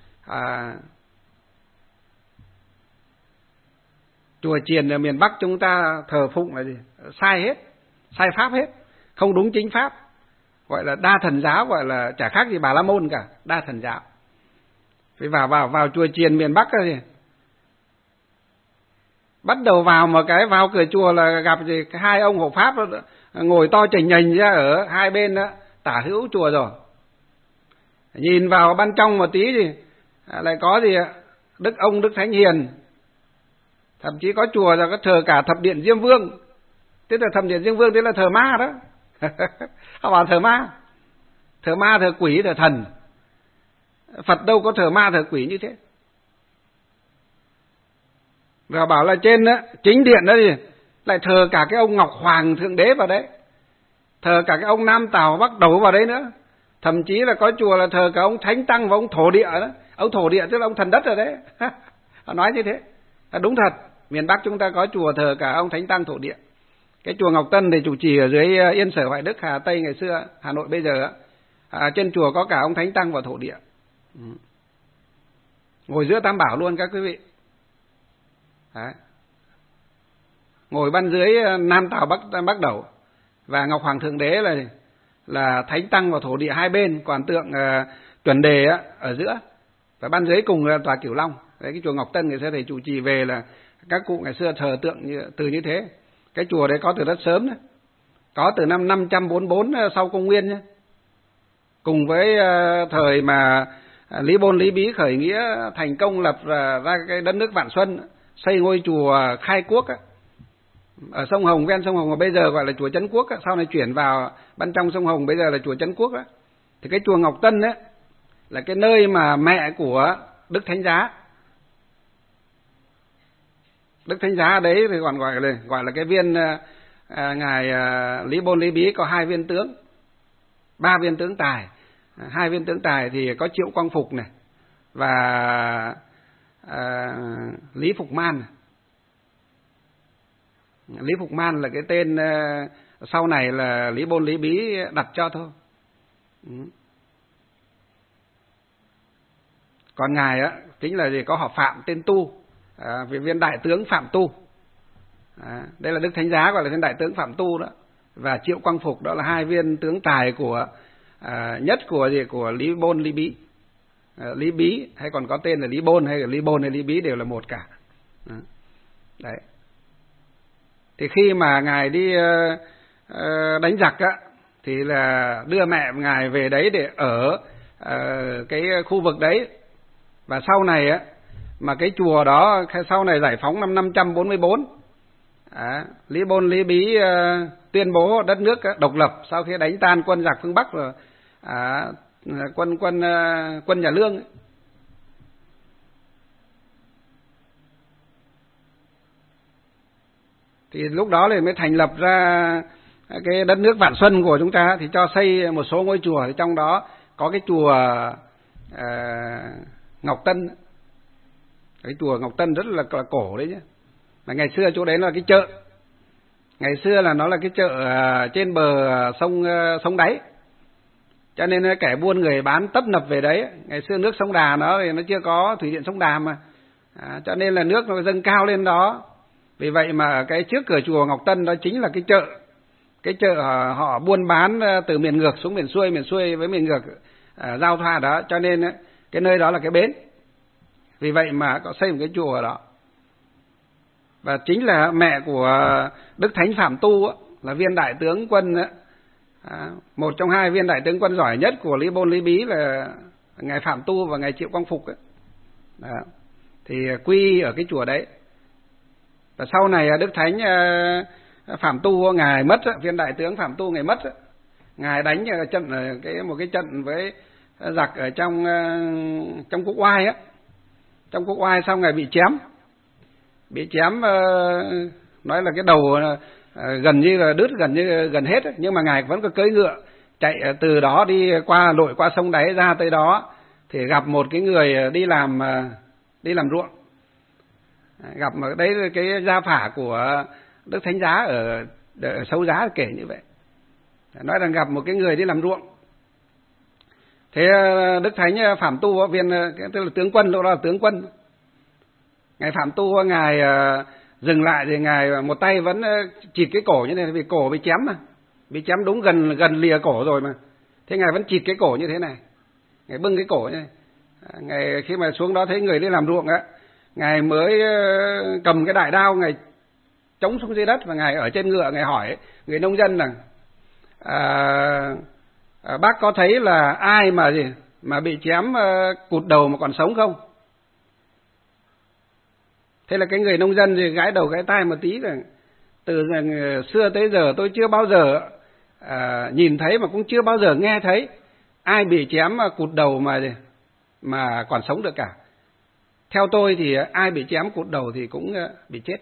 chùa chiền ở miền Bắc chúng ta thờ phụng là gì? Sai hết, sai pháp hết, không đúng chính pháp. Gọi là đa thần giáo, gọi là chả khác gì Bà La Môn cả, đa thần giáo. Phải vào chùa chiền miền Bắc gì? Bắt đầu vào một cái vào cửa chùa là gặp gì? Hai ông hộ pháp ngồi to chành nhành ra ở hai bên đó, tả hữu chùa rồi. Nhìn vào ban trong một tí thì lại có gì ạ? Đức Thánh Hiền. Thậm chí có chùa là có thờ cả thập điện Diêm Vương. Thế là thập điện Diêm Vương thế là thờ ma đó. Họ bảo thờ ma. Thờ ma, thờ quỷ, thờ thần. Phật đâu có thờ ma, thờ quỷ như thế. Và bảo là trên đó, chính điện đó thì lại thờ cả cái ông Ngọc Hoàng Thượng Đế vào đấy. Thờ cả cái ông Nam Tào Bắc Đẩu vào đấy nữa. Thậm chí là có chùa là thờ cả ông Thánh Tăng và ông Thổ Địa đó. Ông Thổ Địa tức là ông thần đất rồi đấy. Họ nói như thế. Đúng thật, miền Bắc chúng ta có chùa thờ cả ông Thánh Tăng Thổ Địa. Cái chùa Ngọc Tân thì chủ trì ở dưới Yên Sở Hoài Đức, Hà Tây ngày xưa, Hà Nội bây giờ. Trên chùa có cả ông Thánh Tăng và Thổ Địa. Ngồi giữa Tam Bảo luôn các quý vị. Đấy. Ngồi ban dưới Nam Tào Bắc Đẩu. Và Ngọc Hoàng Thượng Đế là Thánh Tăng và Thổ Địa hai bên, còn tượng Chuẩn Đề ở giữa. Và ban dưới cùng là tòa Cửu Long. Đấy, cái chùa Ngọc Tân ngày xưa thầy chủ trì về là các cụ ngày xưa thờ tượng như thế. Cái chùa đấy có từ rất sớm đấy. Có từ năm 544 sau công nguyên nhé. cùng với thời mà Lý Bôn Lý Bí khởi nghĩa thành công lập ra cái đất nước Vạn Xuân, xây ngôi chùa Khai Quốc á, ở sông Hồng, ven sông Hồng, mà bây giờ gọi là chùa Trấn Quốc á, sau này chuyển vào bên trong sông Hồng, bây giờ là chùa Trấn Quốc á. Thì cái chùa Ngọc Tân ấy là cái nơi mà mẹ của Đức Thánh Giá. Đức Thánh Giá đấy thì còn gọi là cái viên ngài Lý Bôn Lý Bí có 2 viên tướng, 3 viên tướng tài. 2 viên tướng tài thì có Triệu Quang Phục này và Lý Phục Man. Lý Phục Man là cái tên sau này là Lý Bôn Lý Bí đặt cho thôi. Còn ngài á chính là gì, có họ Phạm tên Tu, viên đại tướng Phạm Tu. Đây là Đức Thánh Giá gọi là viên đại tướng Phạm Tu đó, và Triệu Quang Phục đó là 2 viên tướng tài của nhất của Lý Bôn Lý Bí. Lý Bí hay còn có tên là Lý Bôn, hay là Lý Bôn hay Lý Bí đều là một cả. Đấy. Thì khi mà ngài đi đánh giặc á thì là đưa mẹ ngài về đấy để ở cái khu vực đấy. Và sau này á mà cái chùa đó sau này giải phóng năm 544, Lý Bôn Lý Bí tuyên bố đất nước độc lập sau khi đánh tan quân giặc phương Bắc rồi, quân nhà Lương ấy. Thì lúc đó thì mới thành lập ra cái đất nước Vạn Xuân của chúng ta, thì cho xây một số ngôi chùa, thì trong đó có cái chùa Ngọc Tân. Cái chùa Ngọc Tân rất là cổ đấy nhé. Là ngày xưa chỗ đấy là cái chợ. Ngày xưa là nó là cái chợ trên bờ sông Đáy. Cho nên kẻ buôn người bán tấp nập về đấy. Ngày xưa nước sông Đà thì nó chưa có thủy điện sông Đà mà. Cho nên là nước nó dâng cao lên đó. Vì vậy mà cái trước cửa chùa Ngọc Tân đó chính là cái chợ. Cái chợ họ buôn bán từ miền ngược xuống miền xuôi với miền ngược giao thoa đó. Cho nên cái nơi đó là cái bến. Vì vậy mà có xây một cái chùa ở đó. Và chính là mẹ của Đức Thánh Phạm Tu là viên đại tướng quân, một trong 2 viên đại tướng quân giỏi nhất của Lý Bôn Lý Bí là ngài Phạm Tu và ngài Triệu Quang Phục ấy. Đó. Thì quy ở cái chùa đấy. Và sau này Đức Thánh Phạm Tu ngài mất, viên đại tướng Phạm Tu ngài mất, ngài đánh một cái trận với giặc ở trong Quốc Oai á. Trong Quốc Oai xong ngài bị chém, nói là cái đầu gần như là đứt, gần hết, nhưng mà ngài vẫn có cưỡi ngựa chạy từ đó đi lội qua sông Đáy ra tới đó, thì gặp một cái người đi làm ruộng. Gặp ở đấy cái gia phả của Đức Thánh Giá ở Sâu Giá kể như vậy, nói rằng gặp một cái người đi làm ruộng. Thế Đức Thánh Phạm Tu viên tức là tướng quân, lúc đó là tướng quân, ngài Phạm Tu ngài dừng lại thì ngài một tay vẫn chịt cái cổ như này, vì cổ bị chém đúng gần lìa cổ rồi mà. Thế ngài vẫn chịt cái cổ như thế này, ngài bưng cái cổ như này. Ngài khi mà xuống đó thấy người đi làm ruộng á, ngài mới cầm cái đại đao, ngài chống xuống dưới đất, và ngài ở trên ngựa, ngài hỏi người nông dân rằng bác có thấy là ai mà bị chém cụt đầu mà còn sống không? Thế là cái người nông dân thì gãi đầu gãi tai một tí, rằng từ xưa tới giờ tôi chưa bao giờ nhìn thấy, mà cũng chưa bao giờ nghe thấy ai bị chém cụt đầu mà còn sống được cả. Theo tôi thì ai bị chém cụt đầu thì cũng bị chết.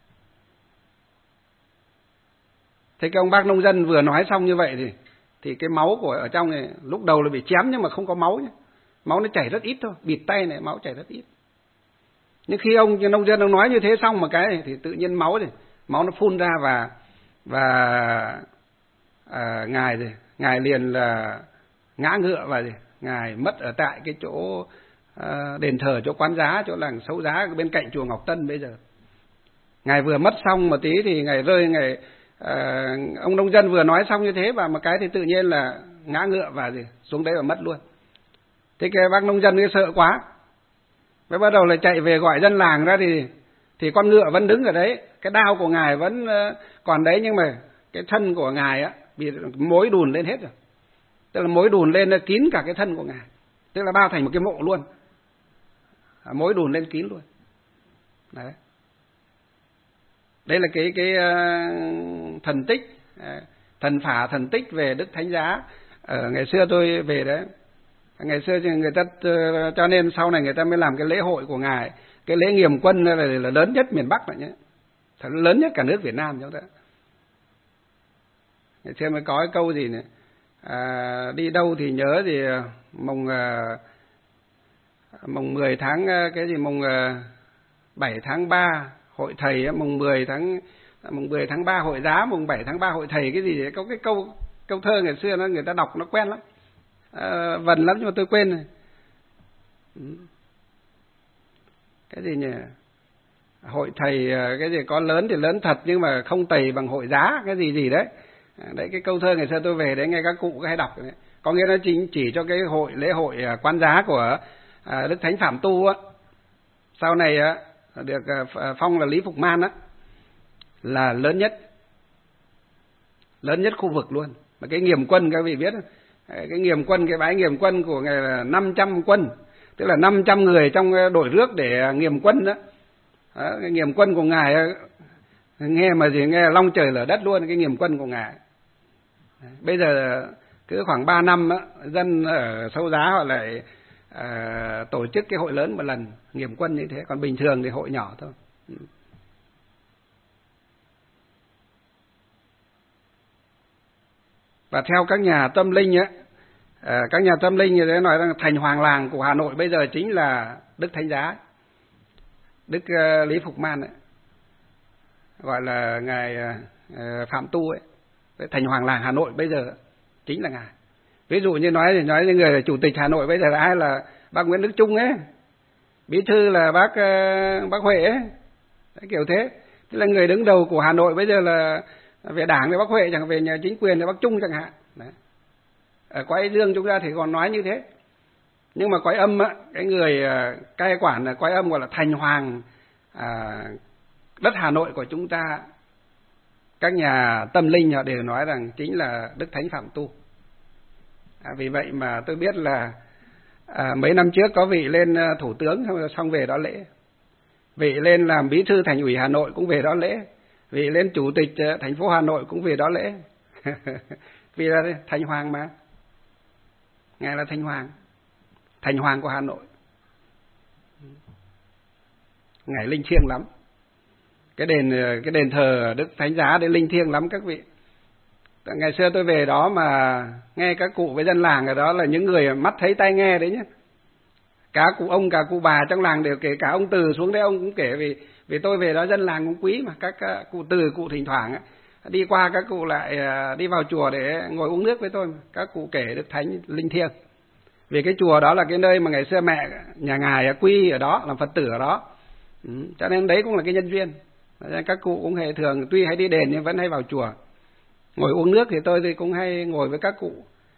Thế cái ông bác nông dân vừa nói xong như vậy thì cái máu của ở trong này lúc đầu là bị chém nhưng mà không có máu nhé. Máu nó chảy rất ít thôi, bịt tay này máu chảy rất ít. Nhưng khi ông nông dân ông nói như thế xong một cái này, thì tự nhiên máu nó phun ra, và ngài liền là ngã ngựa, và ngài mất ở tại cái chỗ đền thờ, chỗ quán giá, chỗ làng Sâu Giá bên cạnh chùa Ngọc Tân bây giờ. Ngài vừa mất xong một tí thì ngài rơi, ông nông dân vừa nói xong như thế và một cái thì tự nhiên là ngã ngựa và xuống đấy và mất luôn. Thế cái bác nông dân cái sợ quá, mới bắt đầu là chạy về gọi dân làng ra, thì con ngựa vẫn đứng ở đấy, cái đao của ngài vẫn còn đấy, nhưng mà cái thân của ngài á bị mối đùn lên hết rồi. tức là mối đùn lên nó kín cả cái thân của ngài, tức là bao thành một cái mộ luôn, mối đùn lên kín luôn. Đấy, đây là cái thần tích, thần phả thần tích về Đức Thánh Giá. Ở ngày xưa tôi về đấy, ngày xưa người ta cho nên sau này người ta mới làm cái lễ hội của ngài, cái lễ Nghiệm Quân là lớn nhất miền Bắc vậy nhé, lớn nhất cả nước Việt Nam chúng ta. Ngày xưa mới có cái câu gì này, đi đâu thì nhớ thì mùng 10 tháng cái gì mùng 7 tháng 3 hội thầy, mùng 10 tháng 3 hội giá, mùng 7 tháng 3 hội thầy, cái gì đấy. Có cái câu thơ ngày xưa người ta đọc nó quen lắm, vần lắm nhưng mà tôi quên rồi. Cái gì nhỉ? Hội thầy cái gì có lớn thì lớn thật nhưng mà không tầy bằng hội giá, cái gì đấy. Đấy, cái câu thơ ngày xưa tôi về đấy nghe các cụ hay đọc đấy. Có nghĩa nó chỉ cho cái lễ hội Quan Giá của Đức Thánh Phạm Tu á, sau này được phong là Lý Phục Man á, là lớn nhất khu vực luôn. Mà cái Nghiệm Quân các vị biết không? Cái Nghiệm Quân, cái bái Nghiệm Quân của ngài là 500 quân, tức là 500 người trong đội rước để Nghiệm Quân đó. Cái Nghiệm Quân của ngài nghe mà gì nghe long trời lở đất luôn, cái Nghiệm Quân của ngài. Bây giờ cứ khoảng 3 năm á, dân ở Sâu Giá họ lại tổ chức cái hội lớn một lần Nghiệm Quân như thế, còn bình thường thì hội nhỏ thôi. Và theo các nhà tâm linh á, các nhà tâm linh như thế nói rằng thành hoàng làng của Hà Nội bây giờ chính là Đức Thánh Giá, Đức Lý Phục Man ấy, gọi là ngài Phạm Tu ấy. Thành hoàng làng Hà Nội bây giờ chính là ngài. Ví dụ như nói như người là chủ tịch Hà Nội bây giờ là ai, là bác Nguyễn Đức Chung ấy, bí thư là bác Huệ ấy. Đấy, kiểu thế. Tức là người đứng đầu của Hà Nội bây giờ là về đảng thì bác Huệ, chẳng về nhà chính quyền thì bác Chung chẳng hạn. Đấy. Ở Quái Dương chúng ta thì còn nói như thế. Nhưng mà Quái Âm á, cái người cai quản là Quái Âm gọi là thành hoàng đất Hà Nội của chúng ta. Các nhà tâm linh họ đều nói rằng chính là Đức Thánh Phạm Tu. Vì vậy mà tôi biết là mấy năm trước có vị lên thủ tướng xong về đó lễ, vị lên làm bí thư thành ủy Hà Nội cũng về đó lễ, vị lên chủ tịch thành phố Hà Nội cũng về đó lễ. Vì là thành hoàng mà, ngài là thành hoàng của Hà Nội. Ngài linh thiêng lắm. Cái đền thờ Đức Thánh Giá đấy linh thiêng lắm các vị. Ngày xưa tôi về đó mà nghe các cụ với dân làng ở đó là những người mắt thấy tai nghe đấy nhé. Cả cụ ông cả cụ bà trong làng đều kể, cả ông Từ xuống đấy ông cũng kể, vì tôi về đó dân làng cũng quý mà. Các cụ Từ cụ thỉnh thoảng đi qua các cụ lại đi vào chùa để ngồi uống nước với tôi. Các cụ kể Đức Thánh linh thiêng. Vì cái chùa đó là cái nơi mà ngày xưa mẹ nhà ngài quy ở đó, làm Phật tử ở đó. Cho nên đấy cũng là cái nhân duyên. Các cụ cũng hay thường tuy hay đi đền nhưng vẫn hay vào chùa ngồi uống nước, thì tôi thì cũng hay ngồi với các cụ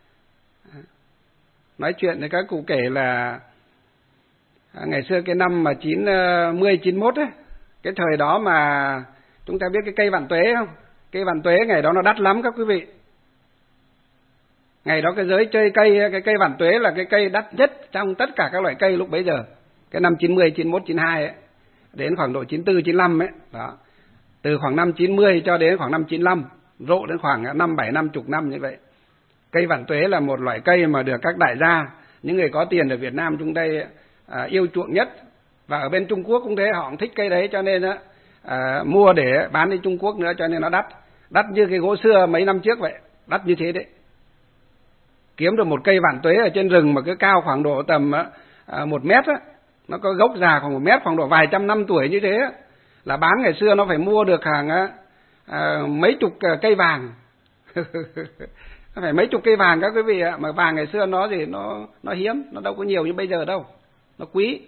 nói chuyện. Thì các cụ kể là ngày xưa cái năm mà 91 ấy, cái thời đó mà chúng ta biết cái cây vạn tuế không? Cây vạn tuế ngày đó nó đắt lắm các quý vị. Ngày đó cái giới chơi cây, cái cây vạn tuế là cái cây đắt nhất trong tất cả các loại cây lúc bấy giờ. Cái năm 90, 91, 92 ấy, đến khoảng độ 94, 95 ấy, đó. Từ khoảng năm 90 cho đến khoảng năm 95, rộ đến khoảng 5, 7, 50 năm như vậy. Cây vạn tuế là một loại cây mà được các đại gia, những người có tiền ở Việt Nam chúng đây yêu chuộng nhất. Và ở bên Trung Quốc cũng thế, họ cũng thích cây đấy, cho nên mua để bán đi Trung Quốc nữa, cho nên nó đắt. Đắt như cái gỗ xưa mấy năm trước vậy, đắt như thế đấy. Kiếm được một cây vạn tuế ở trên rừng mà cứ cao khoảng độ tầm 1 mét á, nó có gốc già khoảng 1 mét, khoảng độ vài trăm năm tuổi như thế á, là bán ngày xưa nó phải mua được hàng mấy chục cây vàng. Nó phải mấy chục cây vàng các quý vị ạ. Mà vàng ngày xưa nó gì nó hiếm, nó đâu có nhiều như bây giờ đâu, nó quý.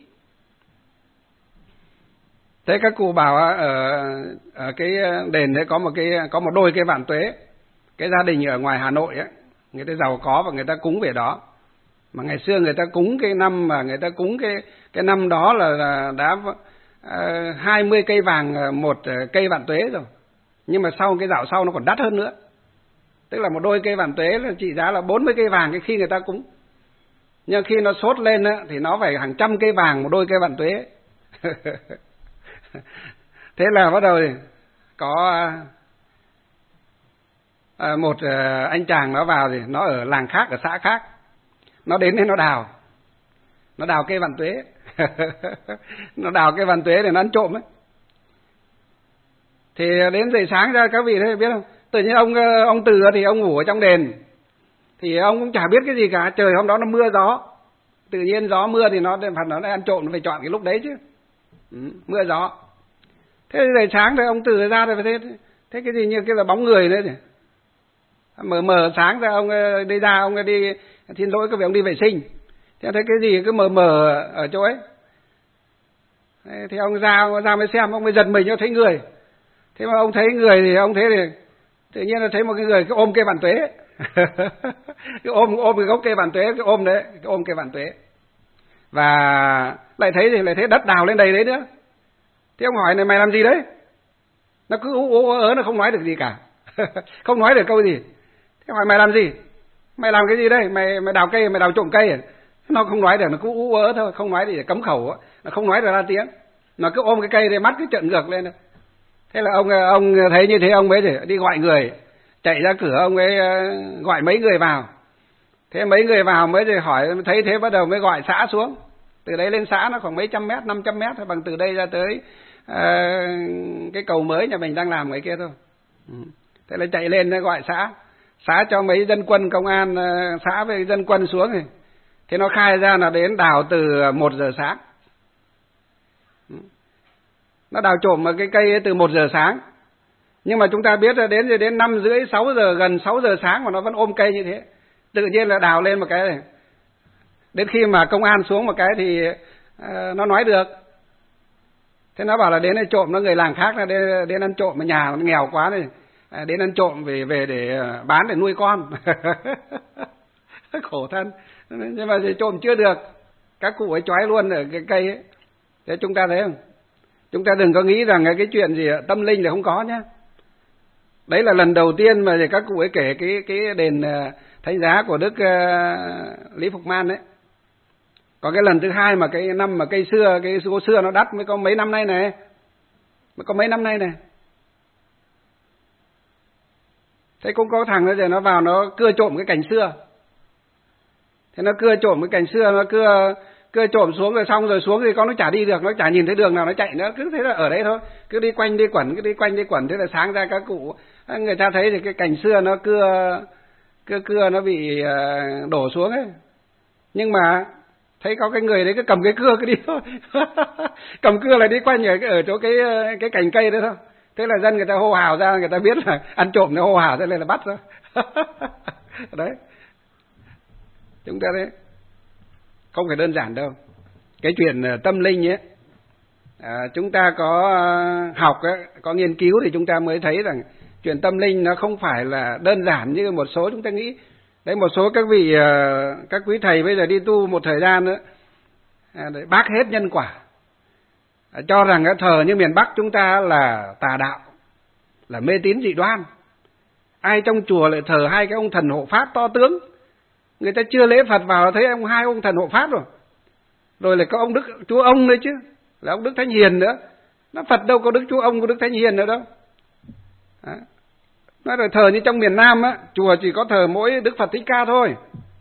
Thế các cụ bảo ở cái đền đấy có một đôi cây vạn tuế. Cái gia đình ở ngoài Hà Nội ấy, người ta giàu có và người ta cúng về đó. Mà ngày xưa người ta cúng cái năm mà người ta cúng cái năm đó là đã 20 cây vàng một cây vạn tuế rồi. Nhưng mà sau cái dạo sau nó còn đắt hơn nữa. tức là một đôi cây vạn tuế là trị giá là 40 cây vàng cái khi người ta cúng. Nhưng khi nó sốt lên á, thì nó phải hàng trăm cây vàng một đôi cây vạn tuế. Thế là bắt đầu thì có một anh chàng nó vào thì nó ở làng khác, ở xã khác, nó đến đây nó đào cây vạn tuế. Nó đào cây vạn tuế để nó ăn trộm ấy. Thì đến dậy sáng ra các vị thấy biết không, tự nhiên ông Từ thì ông ngủ ở trong đền, thì ông cũng chả biết cái gì cả. Trời hôm đó nó mưa gió, tự nhiên gió mưa thì nó ăn trộm, nó phải chọn cái lúc đấy chứ. Mưa gió. Thế dậy sáng thì ông Từ ra rồi thế cái gì như cái là bóng người đấy. Mờ sáng ra ông đi ra, ông đi xin lỗi các vị, ông đi vệ sinh. Thế thấy cái gì cứ mờ ở chỗ ấy. Thì ông ra mới xem, ông mới giật mình, ông thấy người. Thế mà ông thấy người thì ông thấy thì tự nhiên là thấy một cái người cái ôm cây vạn tuế. Cái ôm cái gốc cây vạn tuế, cái ôm đấy, cái ôm cây vạn tuế. Và lại thấy đất đào lên đầy đấy nữa. Thế ông hỏi này, mày làm gì đấy? Nó cứ ú ớ, nó không nói được gì cả. Không nói được câu gì. Thế hỏi mày làm gì? Mày làm cái gì đây? Mày đào cây, mày đào trộm cây à? Nó không nói được, nó cứ ú ớ thôi, không nói để cấm khẩu, nó không nói được ra tiếng. Nó cứ ôm cái cây để mắt cứ trợn ngược lên. Thế là ông thấy như thế, ông mới đi gọi người, chạy ra cửa, ông ấy gọi mấy người vào. Thế mấy người vào mới thì hỏi, thấy thế bắt đầu mới gọi xã xuống. Từ đấy lên xã nó khoảng mấy trăm mét, 500 mét, bằng từ đây ra tới cái cầu mới nhà mình đang làm ngoài kia thôi. Thế là chạy lên gọi xã cho mấy dân quân công an xã với dân quân xuống rồi. Thế nó khai ra là đến đào từ 1 giờ sáng. Nó đào trộm cái cây ấy từ 1 giờ sáng. Nhưng mà chúng ta biết là đến 5 rưỡi, 6 giờ, gần 6 giờ sáng mà nó vẫn ôm cây như thế. Tự nhiên là đào lên một cái này. Đến khi mà công an xuống một cái thì nó nói được. Thế nó bảo là đến đây trộm, nó người làng khác là đến ăn trộm, mà nhà nó nghèo quá này. Đến ăn trộm về để bán để nuôi con. Khổ thân. Nhưng mà thì trộm chưa được. Các cụ ấy trói luôn ở cái cây ấy. Thế chúng ta thấy không? Chúng ta đừng có nghĩ rằng cái chuyện gì tâm linh là không có nhá. Đấy là lần đầu tiên mà các cụ ấy kể cái đền Thánh Giá của Đức Lý Phục Man đấy. Còn cái lần thứ hai mà cái năm mà cây gỗ xưa nó đắt mới có mấy năm nay này. Thế cũng có thằng nó vào nó cưa trộm cái cành xưa. Thế nó cưa trộm cái cành xưa, nó cưa trộm xuống rồi xong rồi xuống thì con nó chả đi được, nó chả nhìn thấy đường nào nó chạy nữa, cứ thế là ở đấy thôi, cứ đi quanh đi quẩn, thế là sáng ra các cụ người ta thấy thì cái cành xưa nó cưa nó bị đổ xuống ấy. Nhưng mà thấy có cái người đấy cứ cầm cái cưa cứ đi thôi. Cầm cưa là đi quanh ở chỗ cái cành cây đấy thôi. Thế là dân người ta hô hào ra, người ta biết là ăn trộm nó hô hào, thế nên là bắt thôi. Đấy. Chúng ta đấy không phải đơn giản đâu. Cái chuyện tâm linh ấy, chúng ta có học ấy, có nghiên cứu thì chúng ta mới thấy rằng chuyện tâm linh nó không phải là đơn giản như một số chúng ta nghĩ. Đấy, một số các vị các quý thầy bây giờ đi tu một thời gian nữa để bác hết nhân quả, cho rằng thờ như miền Bắc chúng ta là tà đạo, là mê tín dị đoan. Ai trong chùa lại thờ hai cái ông thần hộ pháp to tướng, người ta chưa lễ Phật vào thấy hai ông thần hộ pháp rồi. Rồi là có ông Đức Chúa Ông nữa chứ, là ông Đức Thánh Hiền nữa. Nó Phật đâu có Đức Chúa Ông, có Đức Thánh Hiền nữa đâu. Đó. Nó rồi thờ như trong miền Nam á, chùa chỉ có thờ mỗi Đức Phật Thích Ca thôi.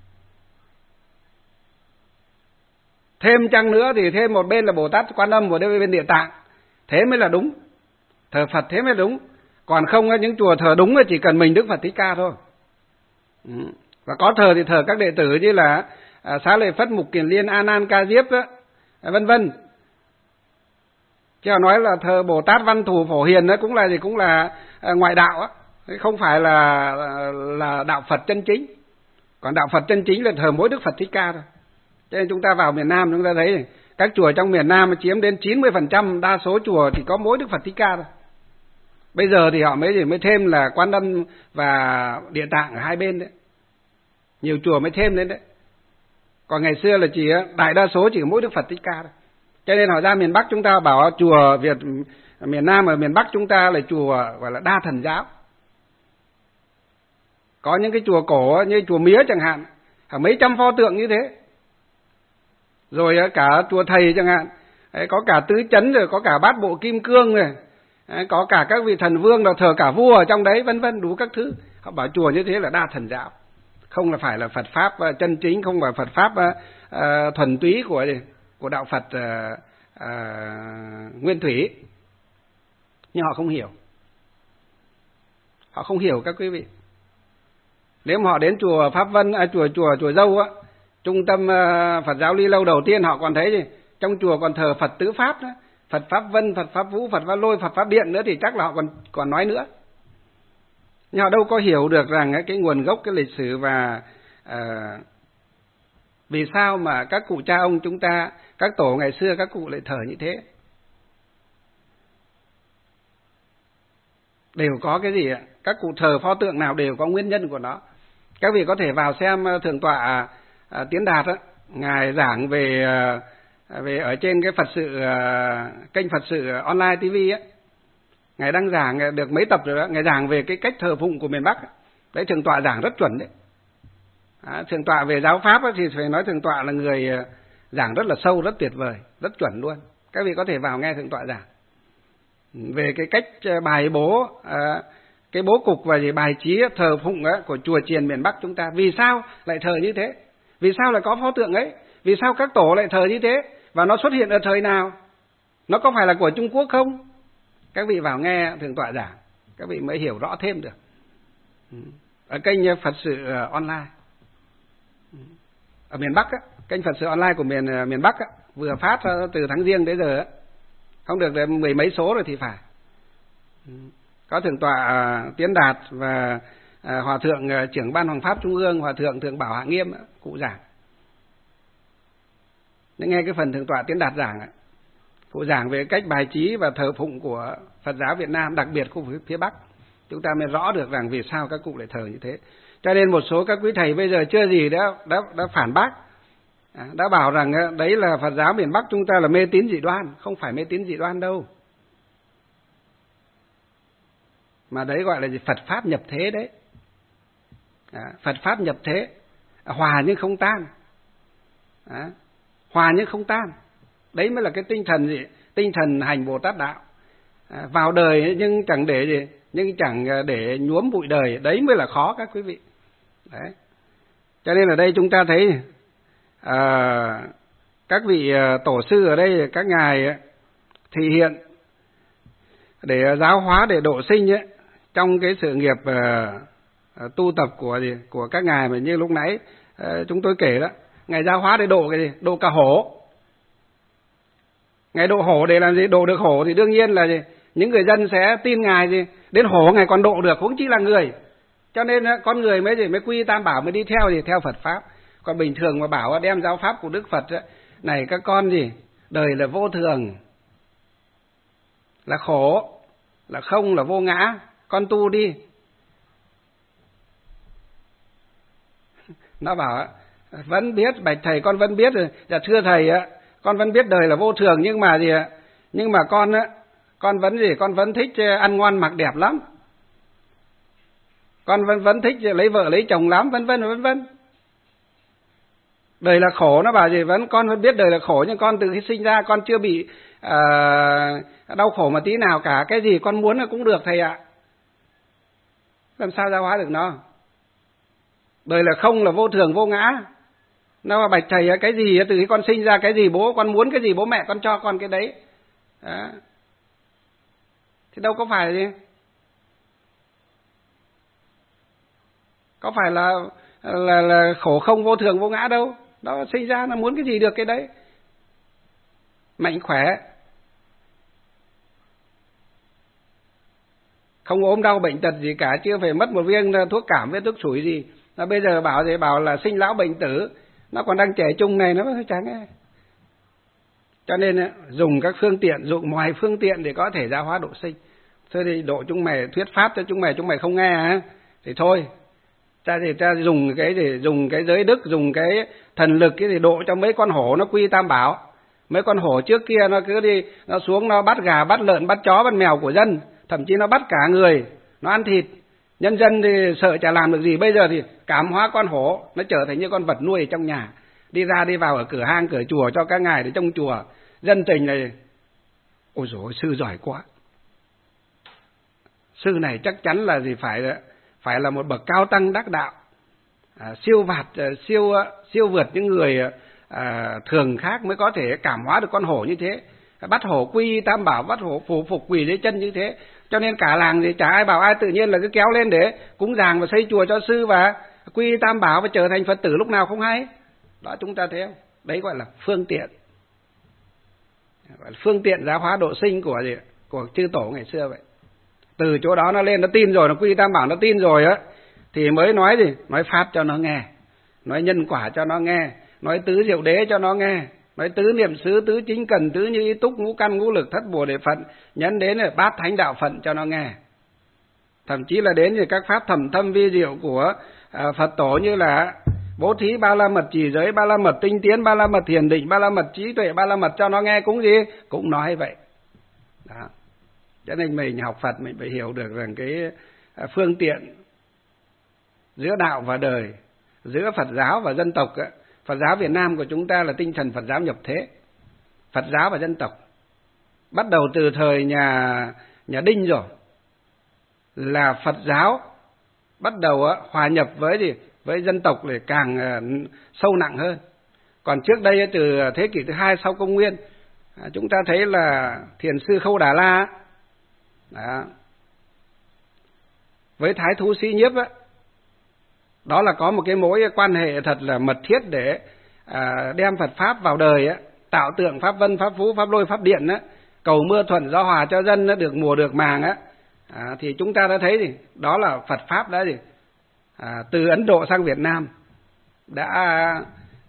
Thêm chăng nữa thì thêm một bên là Bồ Tát Quan Âm, một bên Địa Tạng. Thế mới là đúng. Thờ Phật thế mới đúng. Còn không những chùa thờ đúng là chỉ cần mình Đức Phật Thích Ca thôi. Và có thờ thì thờ các đệ tử như là Xá Lợi Phất, Mục Kiền Liên, A Nan, Ca Diếp đó, vân vân. Chứ nói là thờ Bồ Tát Văn Thù Phổ Hiền đó cũng là ngoại đạo á, không phải là đạo Phật chân chính. Còn đạo Phật chân chính là thờ mỗi Đức Phật Thích Ca thôi. Cho nên chúng ta vào miền Nam chúng ta thấy các chùa trong miền Nam chiếm đến 90%, đa số chùa thì có mỗi Đức Phật Thích Ca thôi. Bây giờ thì họ mới thêm là Quan Âm và Địa Tạng ở hai bên đấy. Nhiều chùa mới thêm lên đấy. Còn ngày xưa là chỉ đại đa số chỉ có mỗi Đức Phật Thích Ca thôi. Cho nên họ ra miền Bắc chúng ta bảo chùa Việt miền Nam, ở miền Bắc chúng ta là chùa gọi là đa thần giáo. Có những cái chùa cổ như chùa Mía chẳng hạn, mấy trăm pho tượng như thế. Rồi cả chùa Thầy chẳng hạn, có cả tứ chấn, rồi có cả bát bộ kim cương rồi, có cả các vị thần vương, là thờ cả vua ở trong đấy, vân vân, đủ các thứ. Họ bảo chùa như thế là đa thần giáo, không là phải là Phật pháp chân chính, không phải Phật pháp thuần túy của đạo Phật nguyên thủy. Nhưng họ không hiểu. Họ không hiểu các quý vị. Nếu mà họ đến chùa Pháp Vân, chùa Dâu á, trung tâm Phật giáo Ly Lâu đầu tiên, họ còn thấy gì? Trong chùa còn thờ Phật tứ pháp đó, Phật Pháp Vân, Phật Pháp Vũ, Phật Pháp Lôi, Phật Pháp Điện nữa, thì chắc là họ còn nói nữa. Nhưng họ đâu có hiểu được rằng cái nguồn gốc, cái lịch sử và vì sao mà các cụ cha ông chúng ta, các tổ ngày xưa các cụ lại thờ như thế. Đều có cái gì ạ? Các cụ thờ pho tượng nào đều có nguyên nhân của nó. Các vị có thể vào xem Thượng tọa Tiến Đạt á, ngài giảng về ở trên cái Phật sự kênh Phật sự online TV á, ngài đang giảng được mấy tập rồi đó, ngài giảng về cái cách thờ phụng của miền Bắc. Đấy, Thượng tọa giảng rất chuẩn đấy. Thượng tọa về giáo pháp á, thì phải nói Thượng tọa là người giảng rất là sâu, rất tuyệt vời, rất chuẩn luôn. Các vị có thể vào nghe Thượng tọa giảng về cái cách bài bố, cái bố cục và bài trí thờ phụng của chùa chiền miền Bắc chúng ta. Vì sao lại thờ như thế? Vì sao lại có pho tượng ấy? Vì sao các tổ lại thờ như thế? Và nó xuất hiện ở thời nào? Nó có phải là của Trung Quốc không? Các vị vào nghe Thượng tọa giảng, các vị mới hiểu rõ thêm được. Ở kênh Phật sự online ở miền Bắc á, kênh Phật sự online của miền Bắc á, vừa phát từ tháng Giêng tới giờ á, không được mười mấy số rồi thì phải. Có Thượng tọa Tiến Đạt và Hòa thượng trưởng ban Hoàng pháp Trung ương, Hòa thượng Thượng Bảo Hạ Nghiêm cụ giảng. Nên nghe cái phần Thượng tọa Tiến Đạt giảng, cụ giảng về cách bài trí và thờ phụng của Phật giáo Việt Nam, đặc biệt khu vực phía Bắc, chúng ta mới rõ được rằng vì sao các cụ lại thờ như thế. Cho nên một số các quý thầy bây giờ chưa gì đã phản bác, đã bảo rằng đấy là Phật giáo miền Bắc chúng ta là mê tín dị đoan. Không phải mê tín dị đoan đâu, mà đấy gọi là gì? Phật pháp nhập thế đấy. Phật pháp nhập thế, hòa nhưng không tan. Hòa nhưng không tan, đấy mới là cái tinh thần gì? Tinh thần hành Bồ Tát đạo. Vào đời nhưng chẳng để gì, nhưng chẳng để nhuốm bụi đời, đấy mới là khó các quý vị. Đấy. Cho nên ở đây chúng ta thấy các vị tổ sư ở đây, các ngài thị hiện để giáo hóa, để độ sinh ấy, trong cái sự nghiệp tu tập của các ngài mà như lúc nãy chúng tôi kể đó. Ngài giáo hóa để độ cái gì? Độ cả hổ. Ngài độ hổ để làm gì? Độ được hổ thì đương nhiên là gì? Những người dân sẽ tin ngài gì? Đến hổ ngài còn độ được, huống chi là người. Cho nên con người mới quy tam bảo, mới đi theo gì? Theo Phật pháp. Còn bình thường mà bảo đem giáo pháp của Đức Phật này các con gì? Đời là vô thường, là khổ, là không, là vô ngã, con tu đi. Nó bảo vẫn biết, bạch thầy con vẫn biết rồi. Dạ thưa thầy, con vẫn biết đời là vô thường, nhưng mà gì ạ? Nhưng mà con vẫn gì? Con vẫn thích ăn ngon mặc đẹp lắm. Con vẫn thích lấy vợ lấy chồng lắm, vân vân vân vân. Đời là khổ, nó bảo gì? Con vẫn biết đời là khổ, nhưng con từ khi sinh ra con chưa bị đau khổ một tí nào cả. Cái gì con muốn là cũng được thầy ạ. Làm sao giáo hóa được nó? Đời là không, là vô thường, vô ngã. Nó mà bạch thầy cái gì từ khi con sinh ra, cái gì bố con muốn, cái gì bố mẹ con cho con cái đấy. Đó. Thì đâu có phải gì? Có phải là khổ không, vô thường, vô ngã đâu. Đó, sinh ra là muốn cái gì được cái đấy. Mạnh khỏe, không ốm đau bệnh tật gì cả, chưa phải mất một viên thuốc cảm với thuốc sủi gì. Nó bây giờ bảo là sinh lão bệnh tử, nó còn đang trẻ trung này, nó mới chán nghe. Cho nên dùng các phương tiện, dùng mọi phương tiện để có thể giáo hóa độ sinh. Thôi thì độ chúng mày, thuyết pháp cho chúng mày không nghe thì thôi. Ta dùng cái giới đức, dùng cái thần lực để độ cho mấy con hổ nó quy tam bảo. Mấy con hổ trước kia nó cứ đi, nó xuống nó bắt gà, bắt lợn, bắt chó, bắt mèo của dân, thậm chí nó bắt cả người, nó ăn thịt. Nhân dân thì sợ chả làm được gì, bây giờ thì cảm hóa con hổ, nó trở thành như con vật nuôi trong nhà, đi ra đi vào ở cửa hang cửa chùa cho các ngài để trong chùa. Dân tình này, ôi dồi ôi, sư giỏi quá. Sư này chắc chắn là gì, phải là một bậc cao tăng đắc đạo, siêu vượt những người thường khác mới có thể cảm hóa được con hổ như thế, bắt hổ quy tam bảo, bắt hổ phủ phục quỳ dưới chân như thế. Cho nên cả làng thì chả ai bảo ai, tự nhiên là cứ kéo lên để cúng dường và xây chùa cho sư và quy tam bảo và trở thành Phật tử lúc nào không hay. Đó, chúng ta thấy không? Đấy gọi là phương tiện. Phương tiện giáo hóa độ sinh của chư tổ ngày xưa vậy. Từ chỗ đó nó lên, nó tin rồi, nó quy tam bảo nó tin rồi á, thì mới nói gì? Nói pháp cho nó nghe, nói nhân quả cho nó nghe, nói tứ diệu đế cho nó nghe, nói tứ niệm xứ, tứ chính cần, tứ như ý túc, ngũ căn ngũ lực, thất bùa đề phận, nhấn đến là bát thánh đạo phận cho nó nghe. Thậm chí là đến thì các pháp thầm thâm vi diệu của Phật tổ, như là bố thí ba la mật trì giới, ba la mật tinh tiến, ba la mật thiền định, ba la mật trí tuệ, ba la mật cho nó nghe cũng gì? Cũng nói vậy. Đó. Cho nên mình học Phật mình phải hiểu được rằng cái phương tiện giữa đạo và đời, giữa Phật giáo và dân tộc. Phật giáo Việt Nam của chúng ta là tinh thần Phật giáo nhập thế, Phật giáo và dân tộc. Bắt đầu từ thời nhà Đinh rồi là Phật giáo bắt đầu hòa nhập với dân tộc để càng sâu nặng hơn. Còn trước đây từ thế kỷ thứ 2 sau công nguyên, chúng ta thấy là thiền sư Khâu Đà La đó, với Thái Thú Sĩ Nhiếp đó là có một cái mối quan hệ thật là mật thiết để đem Phật pháp vào đời, tạo tượng pháp vân, pháp phú, pháp lôi, pháp điện, cầu mưa thuận gió hòa cho dân được mùa được màng. Thì chúng ta đã thấy gì? Đó là Phật pháp đã gì? Từ Ấn Độ sang Việt Nam đã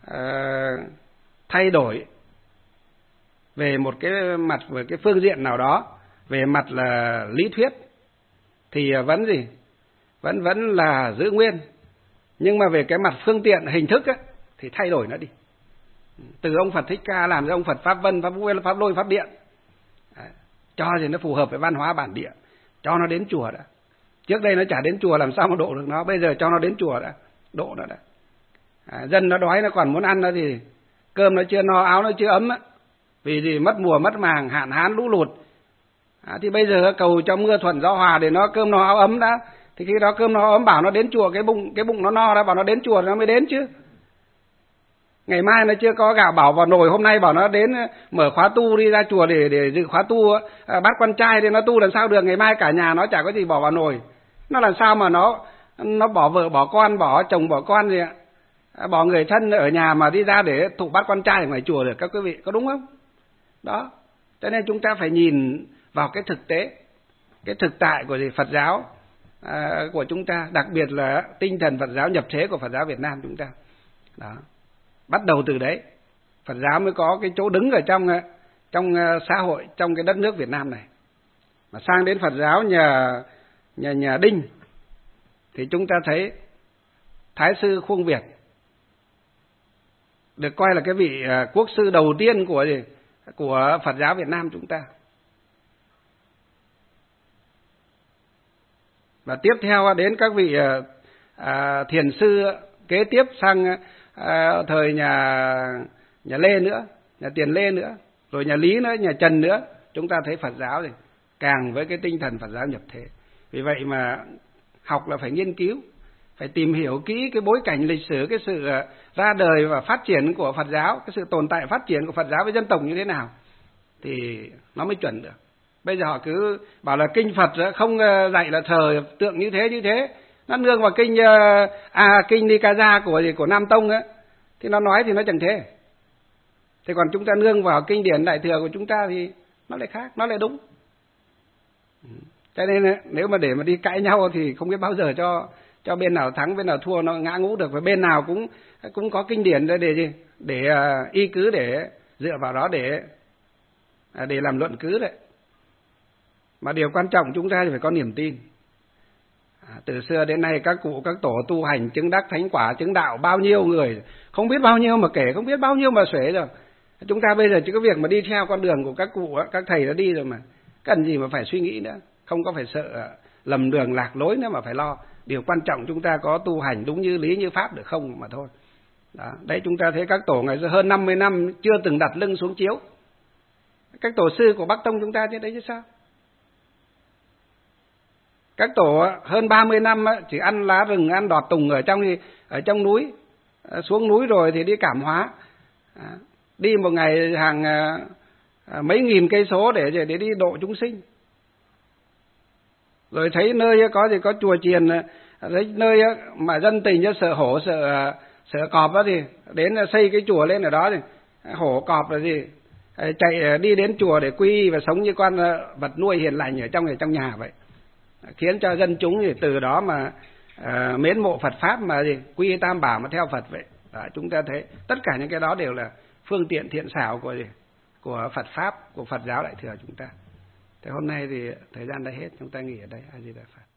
thay đổi về một cái mặt, về cái phương diện nào đó, về mặt là lý thuyết thì vẫn gì? Vẫn là giữ nguyên. Nhưng mà về cái mặt phương tiện hình thức thì thay đổi nó đi. Từ ông Phật Thích Ca làm ra ông Phật pháp vân, pháp phú, pháp lôi, pháp điện. Cho thì nó phù hợp với văn hóa bản địa, cho nó đến chùa đã. Trước đây nó chả đến chùa làm sao mà độ được nó, bây giờ cho nó đến chùa đã, độ nó đã. Dân nó đói, nó còn muốn ăn nó thì cơm nó chưa no, áo nó chưa ấm vì gì? Mất mùa mất màng, hạn hán lũ lụt. Thì bây giờ cầu cho mưa thuận gió hòa để nó cơm no áo ấm đã. Thì khi đó cơm nó ấm bảo nó đến chùa, cái bụng nó no đã, bảo nó đến chùa nó mới đến chứ. Ngày mai nó chưa có gạo bảo vào nồi, hôm nay bảo nó đến mở khóa tu đi ra chùa để dự khóa tu, bắt quan trai thì nó tu làm sao được, ngày mai cả nhà nó chả có gì bỏ vào nồi. Nó làm sao mà nó bỏ vợ bỏ con, bỏ chồng bỏ con gì ạ, bỏ người thân ở nhà mà đi ra để thụ bắt quan trai ở ngoài chùa được, các quý vị có đúng không? Đó, cho nên chúng ta phải nhìn vào cái thực tế, cái thực tại của Phật giáo của chúng ta, đặc biệt là tinh thần Phật giáo nhập thế của Phật giáo Việt Nam chúng ta. Đó, bắt đầu từ đấy Phật giáo mới có cái chỗ đứng ở trong xã hội, trong cái đất nước Việt Nam này. Mà sang đến Phật giáo nhà Đinh thì chúng ta thấy Thái sư Khuông Việt được coi là cái vị quốc sư đầu tiên của Phật giáo Việt Nam chúng ta. Và tiếp theo đến các vị thiền sư kế tiếp sang thời nhà Lê nữa, nhà Tiền Lê nữa, rồi nhà Lý nữa, nhà Trần nữa. Chúng ta thấy Phật giáo thì càng với cái tinh thần Phật giáo nhập thế. Vì vậy mà học là phải nghiên cứu, phải tìm hiểu kỹ cái bối cảnh lịch sử, cái sự ra đời và phát triển của Phật giáo, cái sự tồn tại phát triển của Phật giáo với dân tộc như thế nào thì nó mới chuẩn được. Bây giờ họ cứ bảo là kinh Phật không dạy là thờ tượng như thế, nó nương vào kinh Nikaya của Nam Tông thì nó nói thì nó chẳng thế. Thế còn chúng ta nương vào kinh điển Đại thừa của chúng ta thì nó lại khác, nó lại đúng. Cho nên nếu mà để mà đi cãi nhau thì không biết bao giờ cho bên nào thắng bên nào thua, nó ngã ngũ được. Và bên nào cũng có kinh điển để y cứ, để dựa vào đó để làm luận cứ đấy. Mà điều quan trọng chúng ta thì phải có niềm tin. Từ xưa đến nay các cụ các tổ tu hành chứng đắc thánh quả chứng đạo bao nhiêu người, không biết bao nhiêu mà kể, không biết bao nhiêu mà xuể rồi. Chúng ta bây giờ chỉ có việc mà đi theo con đường của các cụ các thầy đã đi rồi mà, cần gì mà phải suy nghĩ nữa, không có phải sợ lầm đường lạc lối nữa mà phải lo. Điều quan trọng chúng ta có tu hành đúng như lý như pháp được không mà thôi. Đó. Đấy, chúng ta thấy các tổ ngày xưa hơn 50 năm chưa từng đặt lưng xuống chiếu. Các tổ sư của Bắc Tông chúng ta chứ đấy chứ sao. Các tổ hơn 30 năm chỉ ăn lá rừng, ăn đọt tùng ở trong núi, xuống núi rồi thì đi cảm hóa, đi một ngày hàng mấy nghìn cây số để đi độ chúng sinh. Rồi thấy nơi có chùa chiền, thấy nơi mà dân tình cho sợ hổ sợ cọp đó thì đến xây cái chùa lên ở đó thì hổ cọp là gì chạy đi đến chùa để quy y và sống như con vật nuôi hiền lành ở trong nhà vậy, khiến cho dân chúng thì từ đó mà mến mộ Phật pháp mà gì quy y Tam Bảo mà theo Phật vậy. Đó, chúng ta thấy tất cả những cái đó đều là phương tiện thiện xảo của Phật pháp, của Phật giáo Đại thừa chúng ta. Thế hôm nay thì thời gian đã hết, chúng ta nghỉ ở đây. A Di Đà Phật.